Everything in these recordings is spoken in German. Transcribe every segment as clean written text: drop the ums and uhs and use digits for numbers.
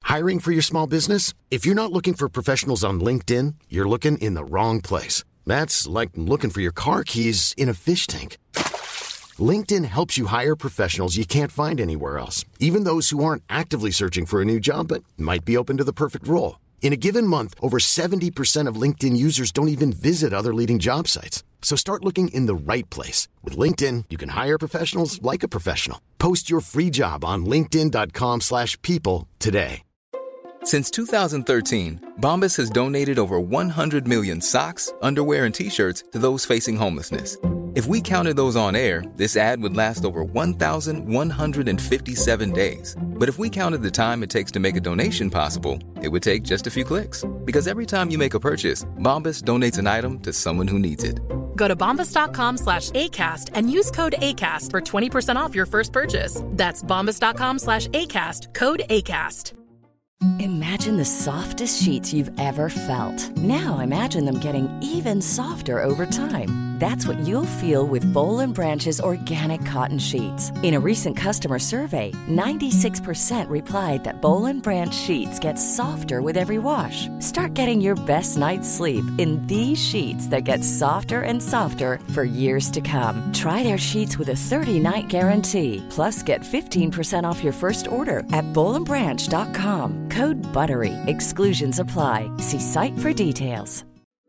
Hiring for your small business? If you're not looking for professionals on LinkedIn, you're looking in the wrong place. That's like looking for your car keys in a fish tank. LinkedIn helps you hire professionals you can't find anywhere else, even those who aren't actively searching for a new job but might be open to the perfect role. In a given month, over 70% of LinkedIn users don't even visit other leading job sites. So start looking in the right place. With LinkedIn, you can hire professionals like a professional. Post your free job on linkedin.com/people today. Since 2013, Bombas has donated over 100 million socks, underwear, and T-shirts to those facing homelessness. If we counted those on air, this ad would last over 1,157 days. But if we counted the time it takes to make a donation possible, it would take just a few clicks. Because every time you make a purchase, Bombas donates an item to someone who needs it. Go to bombas.com/ACAST and use code ACAST for 20% off your first purchase. That's bombas.com/ACAST, code ACAST. Imagine the softest sheets you've ever felt. Now imagine them getting even softer over time. That's what you'll feel with Boll & Branch's organic cotton sheets. In a recent customer survey, 96% replied that Boll & Branch sheets get softer with every wash. Start getting your best night's sleep in these sheets that get softer and softer for years to come. Try their sheets with a 30-night guarantee. Plus, get 15% off your first order at bollandbranch.com. Code BUTTERY. Exclusions apply. See site for details.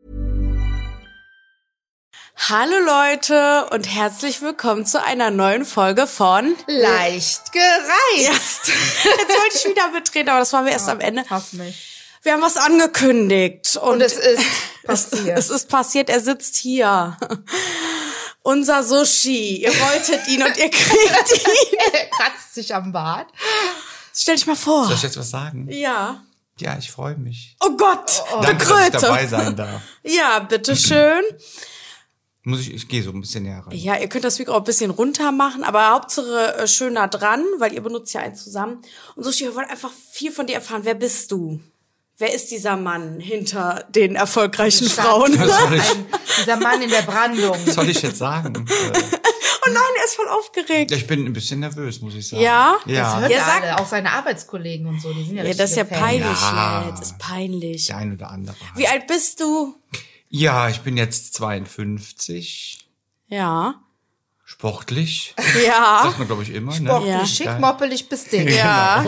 Hallo Leute und herzlich willkommen zu einer neuen Folge von Leicht gereizt. Ja. Jetzt wollte ich wieder mitreden, aber das machen wir erst am Ende. Hass mich. Wir haben was angekündigt. Und es ist passiert. Es ist passiert, er sitzt hier. Unser Sushi. Ihr wolltet ihn und ihr kriegt ihn. Er kratzt sich am Bart. Stell dich mal vor. Soll ich jetzt was sagen? Ja. Ja, ich freue mich. Oh Gott, Danke, dass ich dabei sein darf. Ja, bitteschön. Ich gehe so ein bisschen näher rein. Ja, ihr könnt das Mikro auch ein bisschen runter machen, aber Hauptsache schön nah dran, weil ihr benutzt ja eins zusammen. Und Sushi, wir wollen einfach viel von dir erfahren. Wer bist du? Wer ist dieser Mann hinter den erfolgreichen Frauen? Dieser Mann in der Brandung. Was soll ich jetzt sagen? Oh nein, er ist voll aufgeregt. Ja, ich bin ein bisschen nervös, muss ich sagen. Ja? Das hört alle, auch seine Arbeitskollegen und so, die sind ja richtig das ist ja Fans. peinlich Ja. jetzt, ist peinlich. Der ein oder andere. Halt. Wie alt bist du? Ja, ich bin jetzt 52. Ja. Sportlich. Ja. Sagt man, glaube ich, immer. Sportlich, ne? schick, moppelig bis dick. Ja.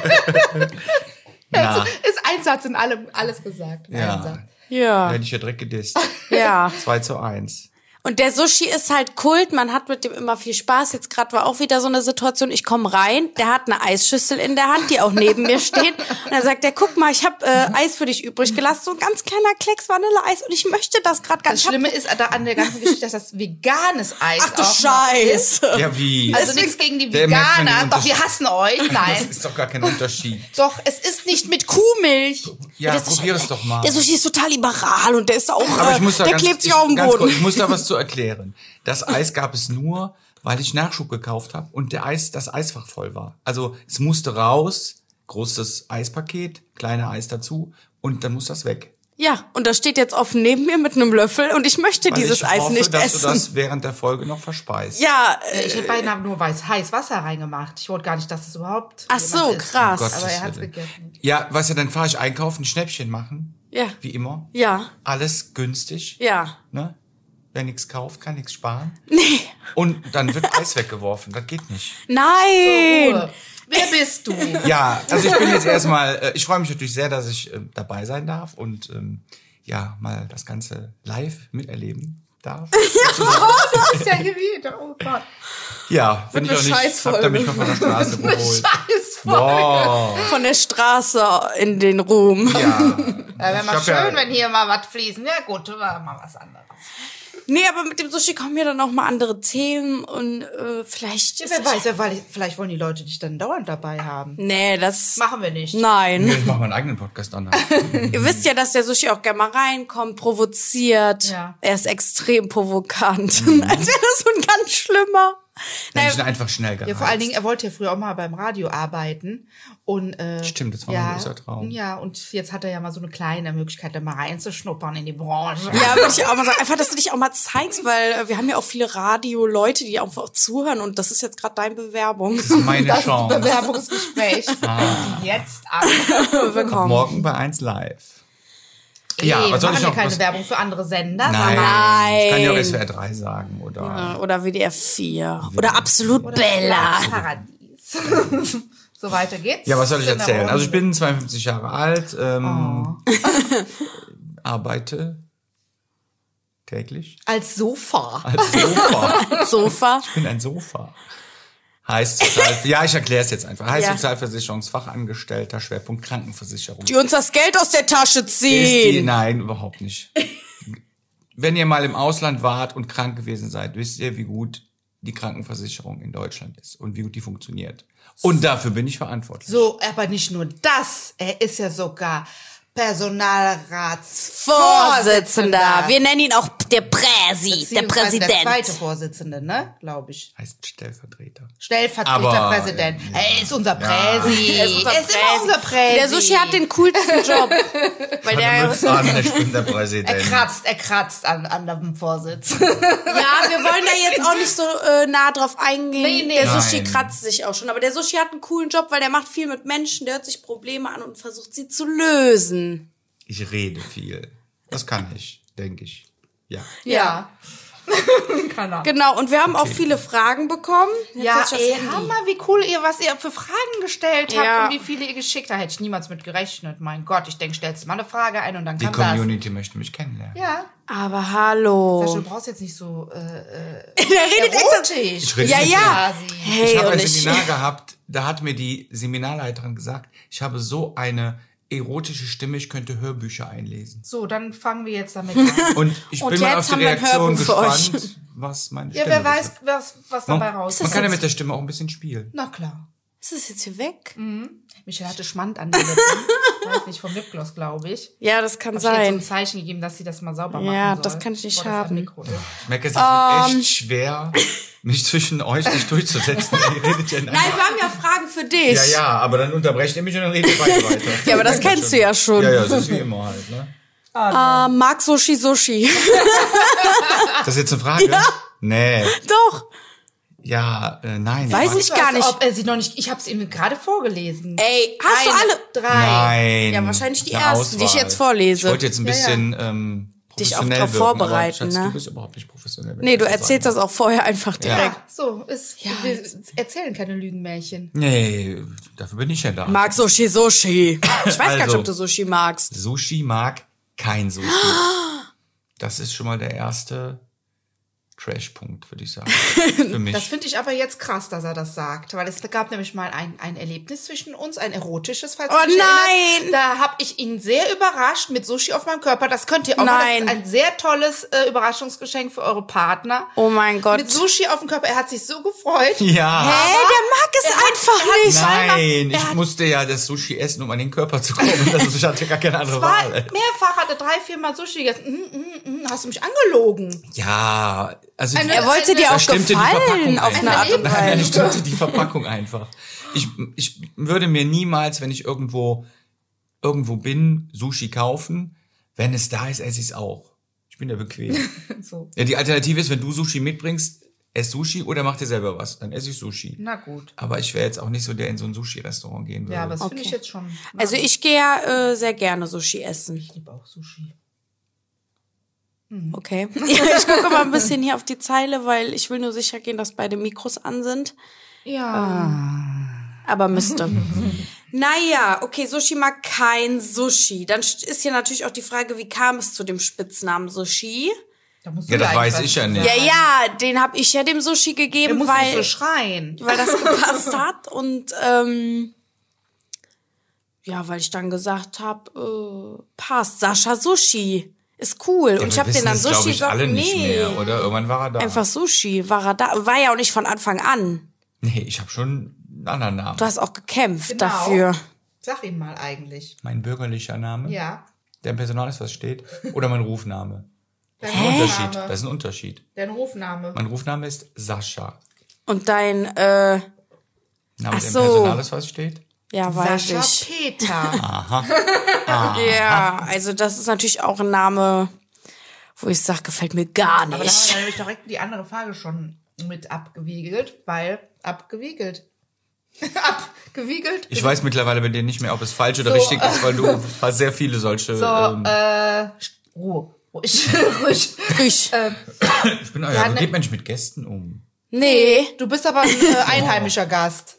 Also, ist ein Satz in allem, alles gesagt. Ja. Ein Satz. Ja. Hätte ich ja direkt gedisst. Ja. 2:1. Und der Sushi ist halt Kult, man hat mit dem immer viel Spaß. Jetzt gerade war auch wieder so eine Situation, ich komme rein, der hat eine Eisschüssel in der Hand, die auch neben mir steht. Und dann sagt er, guck mal, ich habe Eis für dich übrig gelassen, so ein ganz kleiner Klecks Vanilleeis und ich möchte das gerade ganz. Das Schlimme ist da an der ganzen Geschichte, dass das veganes Eis Ach du auch noch Scheiße. ist. Ja, wie? Also nichts gegen die Der merkt man Veganer, den doch wir hassen euch. Das Nein. ist doch gar kein Unterschied. Doch, es ist nicht mit Kuhmilch. Ja, Das ist- probier es doch mal. Der Sushi ist total liberal und der ist auch, Aber ich muss da der ganz, klebt sich auf dem ganz Boden. kurz, ich muss da was zu erklären. Das Eis gab es nur, weil ich Nachschub gekauft habe und das Eisfach voll war. Also es musste raus, großes Eispaket, kleine Eis dazu und dann muss das weg. Ja, und das steht jetzt offen neben mir mit einem Löffel und ich möchte Weil dieses ich Eis hoffe, nicht dass essen. du das während der Folge noch verspeist. Ja, Ich hätte beinahe nur heiß Wasser reingemacht. Ich wollte gar nicht, dass es überhaupt ach so, jemand isst. krass. Gottes Aber er hat's Willen. gegessen. Ja, weißt du, dann fahre ich einkaufen, Schnäppchen machen, Ja, wie immer. ja, Alles günstig. ja. Ne? Wer nichts kauft, kann nichts sparen. Nee, Und dann wird Eis weggeworfen. Das geht nicht. nein. Ruhe. Wer bist du? Ja, also ich bin jetzt erstmal, ich freue mich natürlich sehr, dass ich dabei sein darf und ja, mal das Ganze live miterleben darf. Das ist ja gewählt. Oh Gott. Ja, finde ich eine auch nicht. Scheißfolge. Habt ihr mich mal von der Straße geholt? Scheißfolge. Wow. Von der Straße in den Ruhm. Ja. Ja, wäre mal hab schön, ja- wenn hier mal was fließen. Ja gut, war mal was anderes. Nee, aber mit dem Sushi kommen ja dann auch mal andere Themen und vielleicht... Ja, wer weiß, vielleicht wollen die Leute dich dann dauernd dabei haben. Nee, das... Machen wir nicht. Nein. Nee, ich mache meinen eigenen Podcast an. Ihr wisst ja, dass der Sushi auch gerne mal reinkommt, provoziert. Ja. Er ist extrem provokant. Als wäre das so ein ganz schlimmer. Dann bin ich einfach schnell gereizt. Ja, vor allen Dingen, er wollte ja früher auch mal beim Radio arbeiten. Und, Stimmt, das war ein großer Traum. Ja, und jetzt hat er ja mal so eine kleine Möglichkeit, da mal reinzuschnuppern in die Branche. Ja, würde ich auch mal sagen. Einfach, dass du dich auch mal zeigst, weil wir haben ja auch viele Radio-Leute, die auch zuhören und das ist jetzt gerade deine Bewerbung. Das ist meine Chance. Bewerbungsgespräch. Jetzt an. Willkommen. Morgen bei 1 Live. Ja, was soll ich noch? Keine Werbung für andere Sender. Nein. Ich kann ja auch SWR 3 sagen Oder WDR 4. Oder Absolut Bella. Paradies. So weiter geht's. Ja, was soll ich erzählen? Also ich bin 52 Jahre alt, arbeite täglich Als Sofa. als Sofa. Sofa. Ich bin ein Sofa. Heißt ja, ich erkläre es jetzt einfach. Heißt Ja. Sozialversicherungsfachangestellter, Schwerpunkt Krankenversicherung. Die uns das Geld aus der Tasche ziehen. Nein, überhaupt nicht. Wenn ihr mal im Ausland wart und krank gewesen seid, wisst ihr, wie gut die Krankenversicherung in Deutschland ist und wie gut die funktioniert. Und dafür bin ich verantwortlich. So, aber nicht nur das. Er ist ja sogar Personalratsvorsitzender. Wir nennen ihn auch der Präsi, der Präsident. Der zweite Vorsitzende, ne? Glaube ich. Heißt Stellvertreter. Stellvertreterpräsident. Er ist unser Präsi. Er ist unser Er ist immer unser Präsi. Der Sushi hat den coolsten Job. Weil der Ich bin der Präsident. Er kratzt an dem Vorsitz. Ja, wir wollen da jetzt auch nicht so nah drauf eingehen. Nee. Der Sushi Nein. kratzt sich auch schon. Aber der Sushi hat einen coolen Job, weil der macht viel mit Menschen, der hört sich Probleme an und versucht sie zu lösen. Ich rede viel. Das kann ich, denke ich. Ja. Ja. Kann er. Genau, und wir haben auch viele Fragen bekommen. Jetzt Ja, setz ich das ey, Handy. Hammer, wie cool was ihr für Fragen gestellt habt Ja. und wie viele ihr geschickt habt. Hätte ich niemals mit gerechnet. Mein Gott, ich denke, stellst du mal eine Frage ein und dann Die kam Community möchte mich kennenlernen. das. Ja. Aber hallo. Sascha, du brauchst jetzt nicht so Der redet extra. erotisch. Ich rede Ja, nicht ja. Quasi. Hey, Ich habe und ein ich, Seminar gehabt, da hat mir die Seminarleiterin gesagt, ich habe so eine erotische Stimme, ich könnte Hörbücher einlesen. So, dann fangen wir jetzt damit an. Und ich Und bin mal jetzt auf die haben wir ein Reaktion Hörbuch für euch. gespannt, was meine Ja, Stimme wer weiß, betrifft. was dabei Man rauskommt. kann ja mit der Stimme auch ein bisschen spielen. Na klar. ist das jetzt hier weg? Michelle hatte Schmand an den Lippen. Weiß nicht, vom Lipgloss, glaube ich. Ja, das kann Hab ich jetzt so sein. ein Zeichen gegeben, dass sie das mal sauber machen Ja, soll. das kann ich nicht bevor das am haben. Mikro ist. Ich merke, es ist echt schwer, mich zwischen euch nicht durchzusetzen. Ihr redet ja Nein, wir haben ja Fragen für dich. ja, aber dann unterbrecht ihr mich und dann redet ihr weiter. Ja, aber das kennst du ja schon. Ja, das ist wie immer halt, ne? Mag Sushi. Das ist jetzt eine Frage? Ja. Nee. Doch. Ja, nein. Weiß mag- ich gar nicht. Ob er sie noch nicht. Ich habe es ihm gerade vorgelesen. Ey, hast du alle? 3. Nein. Ja, wahrscheinlich die Eine ersten, die ich Auswahl. jetzt vorlese. Ich wollte jetzt ein bisschen Dich auch professionell drauf wirken, vorbereiten, aber Schatz, ne? du bist überhaupt nicht professionell. Nee, du erzählst das auch vorher einfach direkt. Ja, so ist. Wir erzählen keine Lügenmärchen. Nee, dafür bin ich ja da. Mag Sushi. Ich weiß gar nicht, Also. ob du Sushi magst. Sushi mag kein Sushi. Das ist schon mal der erste Trash-Punkt, würde ich sagen. Für mich. Das finde ich aber jetzt krass, dass er das sagt. Weil es gab nämlich mal ein Erlebnis zwischen uns, ein erotisches, falls Oh du dich nein! erinnerst. Da habe ich ihn sehr überrascht mit Sushi auf meinem Körper. Das könnt ihr auch Nein. mal. Das ist ein sehr tolles Überraschungsgeschenk für eure Partner. Oh mein Gott. Mit Sushi auf dem Körper. Er hat sich so gefreut. Ja. Hä, der mag es einfach nicht. Nein, Er ich hat- musste ja das Sushi essen, um an den Körper zu kommen. Also ich hatte gar keine andere Wahl. Mehrfach hatte 3-4 Mal Sushi gegessen. Hast du mich angelogen? Ja, also Er wollte dir da auch stimmte die gefallen Verpackung auf eine Art und Nein, da Weise. stimmte die Verpackung einfach. Ich würde mir niemals, wenn ich irgendwo bin, Sushi kaufen. Wenn es da ist, esse ich es auch. Ich bin ja bequem. So. Ja, die Alternative ist, wenn du Sushi mitbringst, ess Sushi oder mach dir selber was. Dann esse ich Sushi. Na gut. Aber ich wäre jetzt auch nicht so, der in so ein Sushi-Restaurant gehen würde. Ja, aber das finde ich jetzt schon. Also ich gehe ja sehr gerne Sushi essen. Ich liebe auch Sushi. Okay. Ja, ich gucke mal ein bisschen hier auf die Zeile, weil ich will nur sicher gehen, dass beide Mikros an sind. Ja. Aber müsste. Naja, okay, Sushi mag kein Sushi. Dann ist hier natürlich auch die Frage, wie kam es zu dem Spitznamen Sushi? Da musst Ja, du das gleich weiß was ich ja zu nicht. sagen. Ja, den habe ich ja dem Sushi Der gegeben, muss nicht so weil schreien. das gepasst hat. Und ja, weil ich dann gesagt habe, passt, Sascha Sushi. Ist cool. Ja, und ich wir habe den wissen dann es, glaub Sushi ich, alle nicht nee. mehr, oder? Irgendwann war er da. Einfach Sushi, war er da. War ja auch nicht von Anfang an. Nee, ich habe schon einen anderen Namen. Du hast auch gekämpft Genau. dafür. Sag ihn mal eigentlich. Mein bürgerlicher Name, Ja. der im Personalausweis steht, oder mein Rufname. Dein Unterschied. Rufname. Das ist ein Unterschied. Dein Rufname. Mein Rufname ist Sascha. Und dein, Na, mit dem Personalausweis steht? ja, weiß Sascha ich. Peter. Ja, also das ist natürlich auch ein Name, wo ich sage, gefällt mir gar Aber da haben nicht. wir nämlich direkt die andere Frage schon mit abgewiegelt, weil abgewiegelt. Abgewiegelt. Ich weiß mittlerweile bei dir nicht mehr, ob es falsch oder richtig ist, weil du hast sehr viele solche... Ruhig. Ich. ich bin wie geht Mensch mit Gästen um? Nee. Du bist aber ein einheimischer Gast.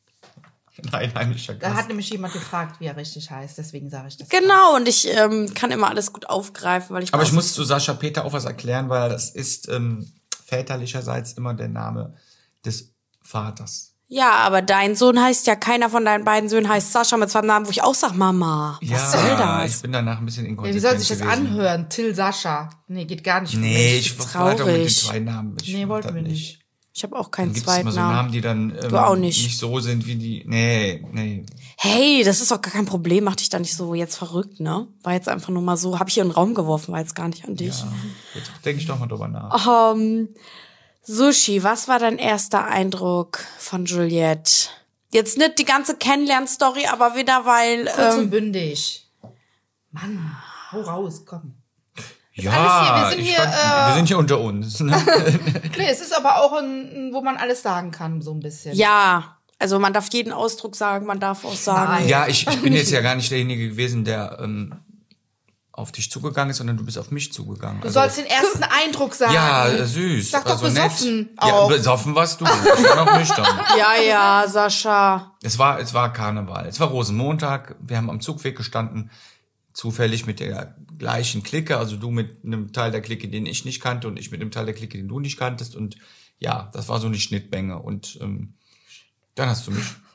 Ein einheimischer Da Gast. hat nämlich jemand gefragt, wie er richtig heißt, deswegen sage ich das. Genau, und ich kann immer alles gut aufgreifen, weil ich Aber weiß, ich muss zu Sascha Peter auch was erklären, weil das ist väterlicherseits immer der Name des Vaters. ja, aber dein Sohn heißt ja, keiner von deinen beiden Söhnen heißt Sascha mit zwei Namen, wo ich auch sag, Mama, was soll das? Ich bin danach ein bisschen Ja, inkonsequent wie soll sich das gewesen. anhören? Till Sascha. Nee, geht gar nicht. für Nee, mich. ich wollte auch mit den traurig. zwei Namen. Nee, wollten wir nicht. Ich habe auch keinen Dann gibt es immer zweiten so Namen, Namen. die dann Du auch nicht. so sind wie die... Nee. Hey, das ist doch gar kein Problem, mach dich da nicht so jetzt verrückt, ne? War jetzt einfach nur mal so, habe ich hier in den Raum geworfen, war jetzt gar nicht an dich. Ja, jetzt denke ich doch mal drüber nach. Sushi, was war dein erster Eindruck von Juliette? Jetzt nicht die ganze Kennenlern-Story, aber wieder, weil... Kurz und bündig. Mann, hau raus, komm. Ja, alles hier, wir sind hier unter uns. Ne? Nee, es ist aber auch wo man alles sagen kann, so ein bisschen. ja, also man darf jeden Ausdruck sagen, man darf auch sagen... Nein. Ja, ich bin jetzt ja gar nicht derjenige gewesen, der auf dich zugegangen ist, sondern du bist auf mich zugegangen. Du sollst den ersten Eindruck sagen. Ja, süß. Sag doch also besoffen nett. auch. Ja, besoffen warst du. Ich war noch nüchtern. Ja, Sascha. Es war Karneval. Es war Rosenmontag. Wir haben am Zugweg gestanden. Zufällig mit der gleichen Clique. Also du mit einem Teil der Clique, den ich nicht kannte, und ich mit einem Teil der Clique, den du nicht kanntest. Und ja, das war so eine Schnittmenge. Und dann hast du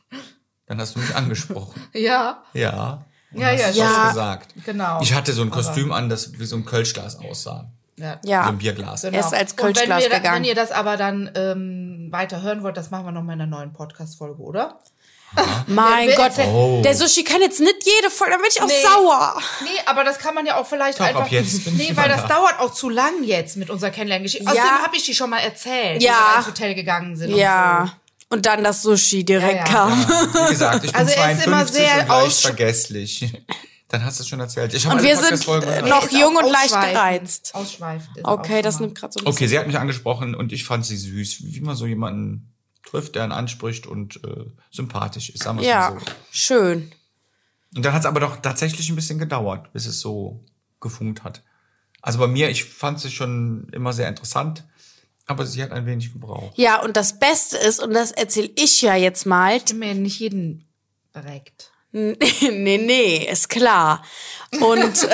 mich angesprochen. Ja. Ja. Und Ja, hast ja, was ja. gesagt. Genau. Ich hatte so ein Kostüm an, das wie so ein Kölschglas aussah. Ja. So Ja, ein Bierglas. Genau. er ist als Und wenn Kölschglas gegangen. Wenn ihr das aber dann weiter hören wollt, das machen wir noch mal in einer neuen Podcast-Folge, oder? Mein Wer- Gott, Oh. der Sushi kann jetzt nicht jede Folge, dann bin ich auch Nee. sauer. Nee, aber das kann man ja auch vielleicht Doch, einfach... ab jetzt bin ich Nee, weil wieder das da. dauert auch zu lang jetzt mit unserer Kennenlerngeschichte. Ja. Außerdem habe ich die schon mal erzählt, Ja. wie wir ins Hotel gegangen sind und Ja. so. Und dann das Sushi direkt Ja, ja. kam. Wie gesagt, ich bin Also er ist immer 52 sehr und leicht aus- vergesslich. Dann hast du es schon erzählt. Ich habe Und alle wir sind Podcast-Folgen gehört. noch Ist auch jung und leicht ausschweifend. gereizt. Ausschweifend ist er auch Okay, schon das mal. nimmt gerade so ein bisschen. Okay, sie hat mich angesprochen und ich fand sie süß. Wie man so jemanden trifft, der einen anspricht und sympathisch ist, sagen wir es Ja, mal so. schön. Und dann hat es aber doch tatsächlich ein bisschen gedauert, bis es so gefunkt hat. Also bei mir, ich fand sie schon immer sehr interessant, aber sie hat ein wenig gebraucht. Ja, und das Beste ist, und das erzähle ich ja jetzt mal, Ich bin mir nicht jeden direkt. nee, ist klar. Und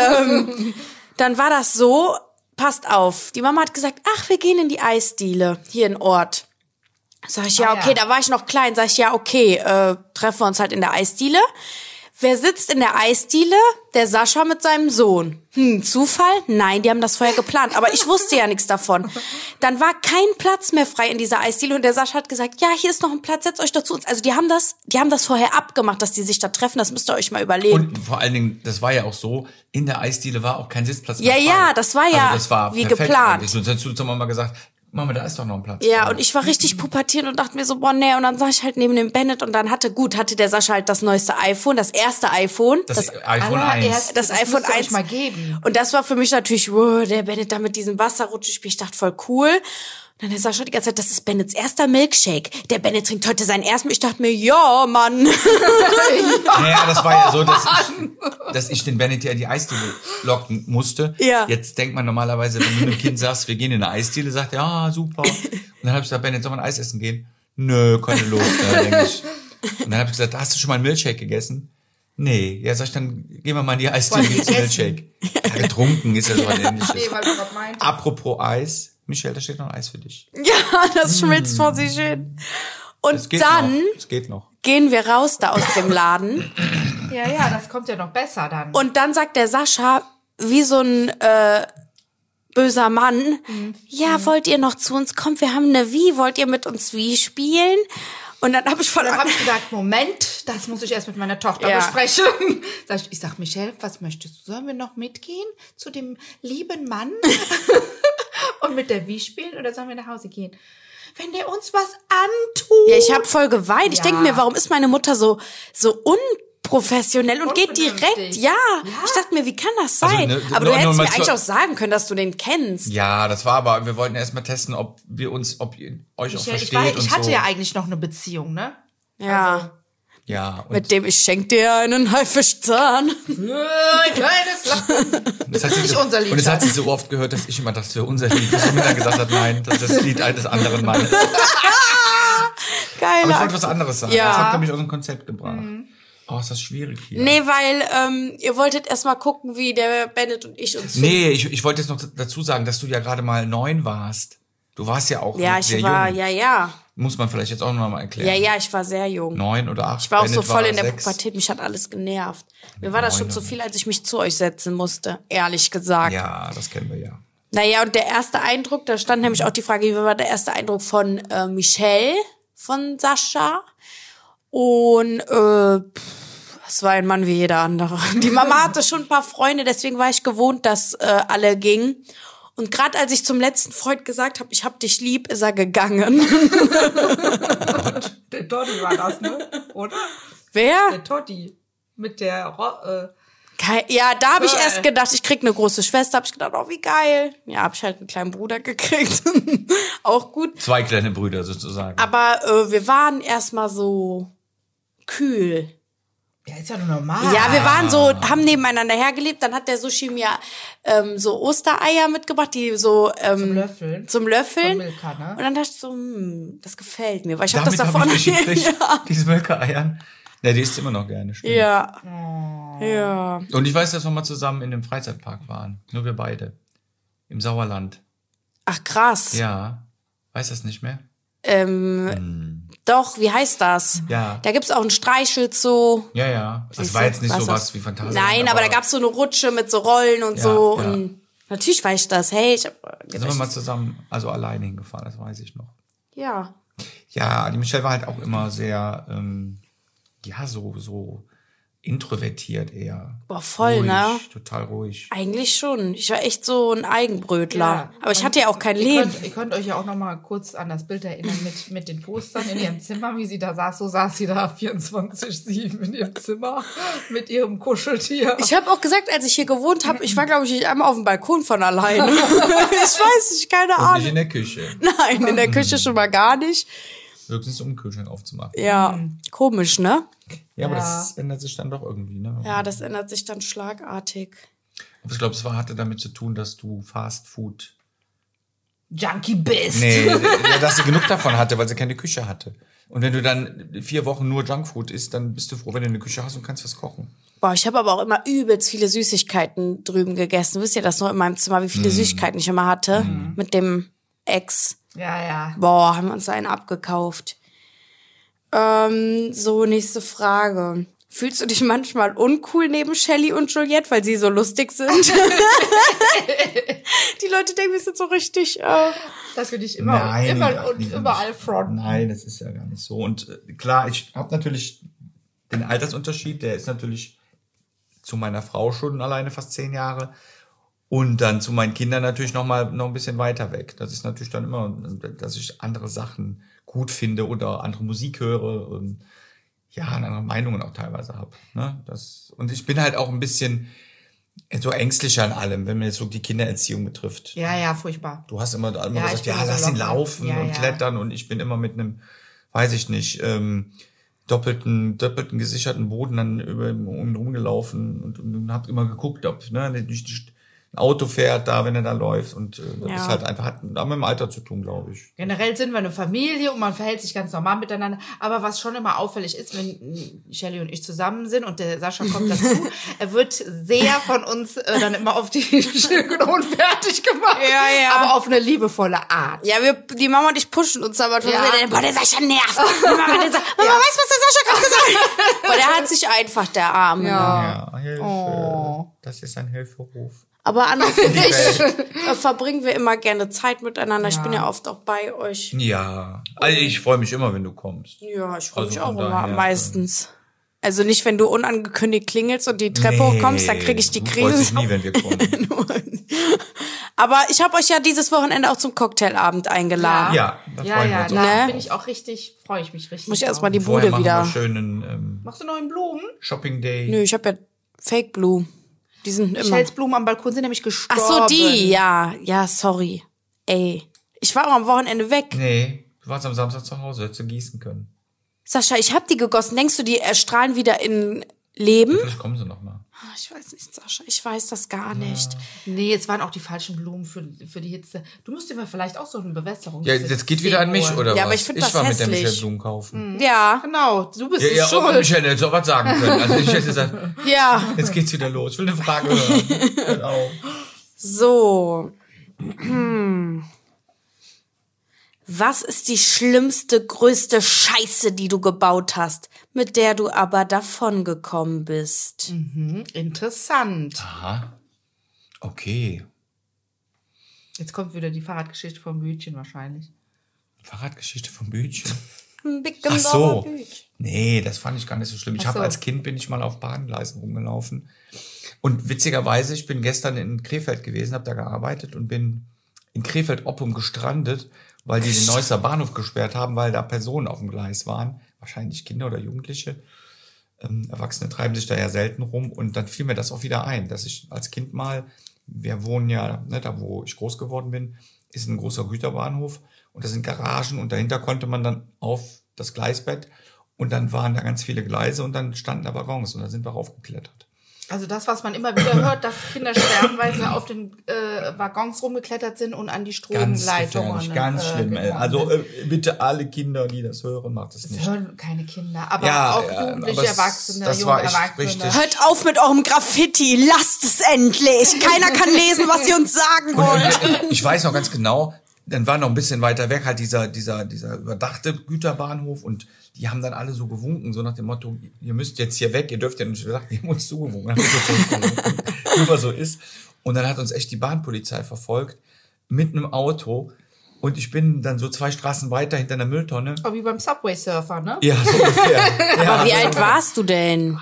dann war das so, passt auf, die Mama hat gesagt, ach, wir gehen in die Eisdiele hier in Ort. Sag ich, ja, Ah, okay, ja. da war ich noch klein. Sag ich, ja, okay, treffen wir uns halt in der Eisdiele. Wer sitzt in der Eisdiele? Der Sascha mit seinem Sohn. Zufall? Nein, die haben das vorher geplant. Aber ich wusste ja nichts davon. Dann war kein Platz mehr frei in dieser Eisdiele und der Sascha hat gesagt, ja, hier ist noch ein Platz, setzt euch dazu. Also die haben das vorher abgemacht, dass die sich da treffen. Das müsst ihr euch mal überlegen. Und vor allen Dingen, das war ja auch so, in der Eisdiele war auch kein Sitzplatz Ja, mehr frei. ja, das war ja das war wie perfekt geplant. eigentlich. Sonst hättest du zur Mama gesagt, Mama, da ist doch noch ein Platz. Ja, frei. und ich war richtig pubertierend und dachte mir so, boah, nee. Und dann saß ich halt neben dem Bennett und dann hatte der Sascha halt das neueste iPhone, das erste iPhone. Das iPhone 1. Das iPhone müsst ihr euch 1 mal geben. Und das war für mich natürlich, wow, der Bennett da mit diesem Wasserrutschspiel, ich dachte voll cool. Und dann der Sascha die ganze Zeit, das ist Bennets erster Milkshake. Der Bennett trinkt heute seinen ersten. Ich dachte mir, ja, Mann. Naja, das war ja so, dass ich den Bennett ja in die Eisdiele locken musste. Ja. Jetzt denkt man normalerweise, wenn du mit dem Kind sagst, wir gehen in eine Eisdiele, sagt er, ja, super. Und dann habe ich gesagt, Bennett, soll man Eis essen gehen? Nö, keine Lust. Denk ich. Und dann habe ich gesagt, hast du schon mal einen Milkshake gegessen? Nee. Ja, sag ich, dann gehen wir mal in die Eisdiele zum Milkshake. Ja, getrunken ist ja so was Ähnliches. Nee, weil du gerade meintest. Apropos Eis, Michelle, da steht noch Eis für dich. Ja, das schmilzt vor sich hin. Und dann Es geht noch. gehen wir raus da aus dem Laden. Ja, das kommt ja noch besser dann. Und dann sagt der Sascha, wie so ein böser Mann, ja, wollt ihr noch zu uns kommen? Wir haben eine Wii, wollt ihr mit uns Wii spielen? Und dann habe ich voll dann habe ich gesagt, Moment, das muss ich erst mit meiner Tochter Ja. besprechen. Ich sag, Michelle, was möchtest du? Sollen wir noch mitgehen zu dem lieben Mann und mit der Wii spielen oder sollen wir nach Hause gehen? wenn der uns was antut. Ja, ich habe voll geweint. Ich Ja. denke mir, warum ist meine Mutter so unprofessionell und geht direkt, Unvernünftig. ja. Ich dachte mir, wie kann das sein? Also, aber du nur hättest mal mir eigentlich zur- auch sagen können, dass du den kennst. Ja, das war aber, wir wollten erst mal testen, ob ihr euch auch versteht und Ich hatte so. ja eigentlich noch eine Beziehung, ne? Ja. Ja, und Mit dem ich schenk dir einen Haifischzahn. Ein kleines Lachen. das hat sie nicht so, unser Lied, und das hat sie Schatz. so oft gehört, dass ich immer dachte, das wäre unser Lied. Bis sie mir dann gesagt hat, nein, das ist das Lied eines anderen Mannes. Geil. Aber ich wollte was anderes sagen. Ja. Das hat mich aus dem Konzept gebracht. Oh, ist das schwierig hier. Nee, weil ihr wolltet erst mal gucken, wie der Bennett und ich uns Nee, ich wollte jetzt noch dazu sagen, dass du ja gerade mal 9 warst. Du warst ja auch Ja, sehr ich war, jung. ja. Muss man vielleicht jetzt auch noch mal erklären. Ja, ich war sehr jung. 9 oder 8. Ich war auch so Bennett voll in der 6. Pubertät, mich hat alles genervt. Mir war das schon 9 zu viel, als ich mich zu euch setzen musste, ehrlich gesagt. Ja, das kennen wir ja. Naja, und der erste Eindruck, da stand nämlich auch die Frage, wie war der erste Eindruck von Michelle, von Sascha? Und es war ein Mann wie jeder andere. Die Mama hatte schon ein paar Freunde, deswegen war ich gewohnt, dass alle gingen. Und gerade als ich zum letzten Freund gesagt habe, ich hab dich lieb, ist er gegangen. Der Totti war das, ne? Oder? Wer? Der Totti. Mit der, Ja, da habe ich erst gedacht, ich krieg eine große Schwester. Habe ich gedacht, oh, wie geil. Ja, habe ich halt einen kleinen Bruder gekriegt. Auch gut. 2 kleine Brüder sozusagen. Aber wir waren erstmal so kühl. ja, ist ja nur normal. Ja, wir waren so, haben nebeneinander hergelebt. Dann hat der Sushi mir so Ostereier mitgebracht, die so Zum Löffeln. zum Löffeln. Von Milka, ne? Und dann dachte ich so, das gefällt mir, weil ich habe das Damit davon habe ich mich gekriegt, ja. diese Milka-Eiern. Ja, die isst immer noch gerne, stimmt. Ja. Oh. Ja. Und ich weiß, dass wir mal zusammen in dem Freizeitpark waren. Nur wir beide. Im Sauerland. Ach krass. Ja. Weiß das nicht mehr? Doch, wie heißt das? Ja. Da gibt's auch einen Streichelzoo. Ja. Das Siehst war du, jetzt nicht was sowas das- wie Fantasie. Nein, aber da gab's so eine Rutsche mit so Rollen und Ja, so. ja. Und natürlich weiß ich das. Hey, ich hab Da sind wir mal zusammen, also alleine hingefahren, das weiß ich noch. ja. Ja, die Michelle war halt auch immer sehr, so introvertiert eher. Boah, voll, ruhig, ne? Total ruhig. Eigentlich schon. Ich war echt so ein Eigenbrötler. Ja, aber ich und hatte ja auch kein Leben. Ihr könnt euch ja auch noch mal kurz an das Bild erinnern mit den Postern in ihrem Zimmer, wie sie da saß. So saß sie da 24/7 in ihrem Zimmer mit ihrem Kuscheltier. Ich habe auch gesagt, als ich hier gewohnt habe, ich war, glaube ich, nicht einmal auf dem Balkon von alleine. Ich weiß nicht, keine Und Ahnung. nicht in der Küche. Nein, in der Küche schon mal gar nicht. Höchstens um den Kühlschrank aufzumachen. Ja, komisch, ne? Ja, aber Ja. das ändert sich dann doch irgendwie, ne? Ja, das ändert sich dann schlagartig. Aber ich glaube, es hatte damit zu tun, dass du Fast Food. Junkie bist. Nee, ja, dass sie genug davon hatte, weil sie keine Küche hatte. Und wenn du dann 4 Wochen nur Junkfood isst, dann bist du froh, wenn du eine Küche hast und kannst was kochen. Boah, ich habe aber auch immer übelst viele Süßigkeiten drüben gegessen. Wisst ihr das noch in meinem Zimmer, wie viele Süßigkeiten ich immer hatte? Mit dem Ex. Ja. Boah, haben wir uns einen abgekauft. So, nächste Frage. Fühlst du dich manchmal uncool neben Shelly und Juliette, weil sie so lustig sind? Die Leute denken, wir sind so richtig... Dass wir dich immer und überall fronten. Nein, das ist ja gar nicht so. Und klar, ich habe natürlich den Altersunterschied, der ist natürlich zu meiner Frau schon alleine fast 10 Jahre. Und dann zu meinen Kindern natürlich noch ein bisschen weiter weg. Das ist natürlich dann immer, dass ich andere Sachen gut finde oder andere Musik höre und andere Meinungen auch teilweise habe. Ne? Und ich bin halt auch ein bisschen so ängstlicher an allem, wenn mir jetzt so die Kindererziehung betrifft. Ja, furchtbar. Du hast immer Ja, gesagt, ich bin ja, so lass ihn locker. laufen Ja, und ja. klettern und ich bin immer mit einem, weiß ich nicht, doppelten gesicherten Boden dann über ihn rumgelaufen und hab immer geguckt, ob nicht ein Auto fährt da, wenn er da läuft und das ist halt einfach, hat mit dem Alter zu tun, glaube ich. Generell sind wir eine Familie und man verhält sich ganz normal miteinander. Aber was schon immer auffällig ist, wenn Shelly und ich zusammen sind und der Sascha kommt dazu, er wird sehr von uns dann immer auf die Tische genommen und fertig gemacht. Ja. Aber auf eine liebevolle Art. Ja, die Mama und ich pushen uns aber total. Ja. Boah, der Sascha nervt. Mama, weißt du, was der Sascha gerade gesagt hat? Boah, der hat sich einfach, der Arme. Ja. Ja, Hilfe. Oh. Das ist ein Hilferuf. Aber an und für sich verbringen wir immer gerne Zeit miteinander. Ich bin ja oft auch bei euch. Ja, also ich freue mich immer, wenn du kommst. Ja, ich freue Also mich auch von immer daher, meistens. Also nicht, wenn du unangekündigt klingelst und die Treppe hochkommst, dann kriege ich die du freust dich Krise. nie, wenn wir kommen. Aber ich habe euch ja dieses Wochenende auch zum Cocktailabend eingeladen. Ja, da freuen wir uns. da Ne? freue ich mich richtig. Muss ich erstmal die Vorher Bude machen wir wieder. schönen Machst du neuen Blumen? Shopping Day. Nö, ich habe ja Fake Blue. Die sind immer. Michelle's Blumen am Balkon sind nämlich gestorben. Ach so, die, ja. Ja, sorry. Ey. Ich war auch am Wochenende weg. Nee, du warst am Samstag zu Hause, hättest du gießen können. Sascha, ich hab die gegossen. Denkst du, die erstrahlen wieder in Leben? Vielleicht kommen sie noch mal. Ich weiß nicht, Sascha. Ich weiß das gar nicht. Nee, es waren auch die falschen Blumen für die Hitze. Du musst dir mal vielleicht auch so eine Bewässerung. Ja, das geht wieder an mich, oder Ja, was? aber ich find das war mit hässlich. der Michelle Blumen kaufen. Ja. Genau, du bist Ja, schuld. Michelle hätte auch was sagen können. Also ich hätte gesagt, Ja. jetzt geht's wieder los. Ich will eine Frage hören. Hört auf. So. Was ist die schlimmste, größte Scheiße, die du gebaut hast, mit der du aber davongekommen bist? Interessant. Aha. Okay. Jetzt kommt wieder die Fahrradgeschichte vom Bütchen wahrscheinlich. Fahrradgeschichte vom Bütchen. Big Ach so. Gandorfer Büch. Nee, das fand ich gar nicht so schlimm. Ich Ach habe so. als Kind bin ich mal auf Bahngleisen rumgelaufen. Und witzigerweise, ich bin gestern in Krefeld gewesen, habe da gearbeitet und bin in Krefeld-Oppum gestrandet, weil die den Neusser Bahnhof gesperrt haben, weil da Personen auf dem Gleis waren. Wahrscheinlich Kinder oder Jugendliche. Erwachsene treiben sich da ja selten rum. Und dann fiel mir das auch wieder ein, dass ich als Kind mal, wir wohnen ja, ne, da wo ich groß geworden bin, ist ein großer Güterbahnhof. Und da sind Garagen und dahinter konnte man dann auf das Gleisbett. Und dann waren da ganz viele Gleise und dann standen da Waggons und da sind wir raufgeklettert. Also das, was man immer wieder hört, dass Kinder sterben, weil sie auf den Waggons rumgeklettert sind und an die Ganz Stromleitungen. gefährlich, ganz schlimm. gekommen Also sind. bitte alle Kinder, die das hören, macht es Das nicht. hören keine Kinder, aber Ja, auch ja, Jugendliche, aber es- Erwachsene, das junge war echt Erwachsene. richtig. Hört auf mit eurem Graffiti. Lasst es endlich. Keiner kann lesen, was ihr uns sagen wollt. Ich weiß noch ganz genau, dann war noch ein bisschen weiter weg halt dieser überdachte Güterbahnhof und die haben dann alle so gewunken, so nach dem Motto, ihr müsst jetzt hier weg, ihr dürft ja nicht. Wir dachten, die haben uns zugewunken, haben uns zurückgewunken, wie man so ist. Und dann hat uns echt die Bahnpolizei verfolgt mit einem Auto und ich bin dann so 2 Straßen weiter hinter einer Mülltonne. Oh, wie beim Subway Surfer, ne? Ja, so ungefähr. Ja, Aber wie so alt warst du denn?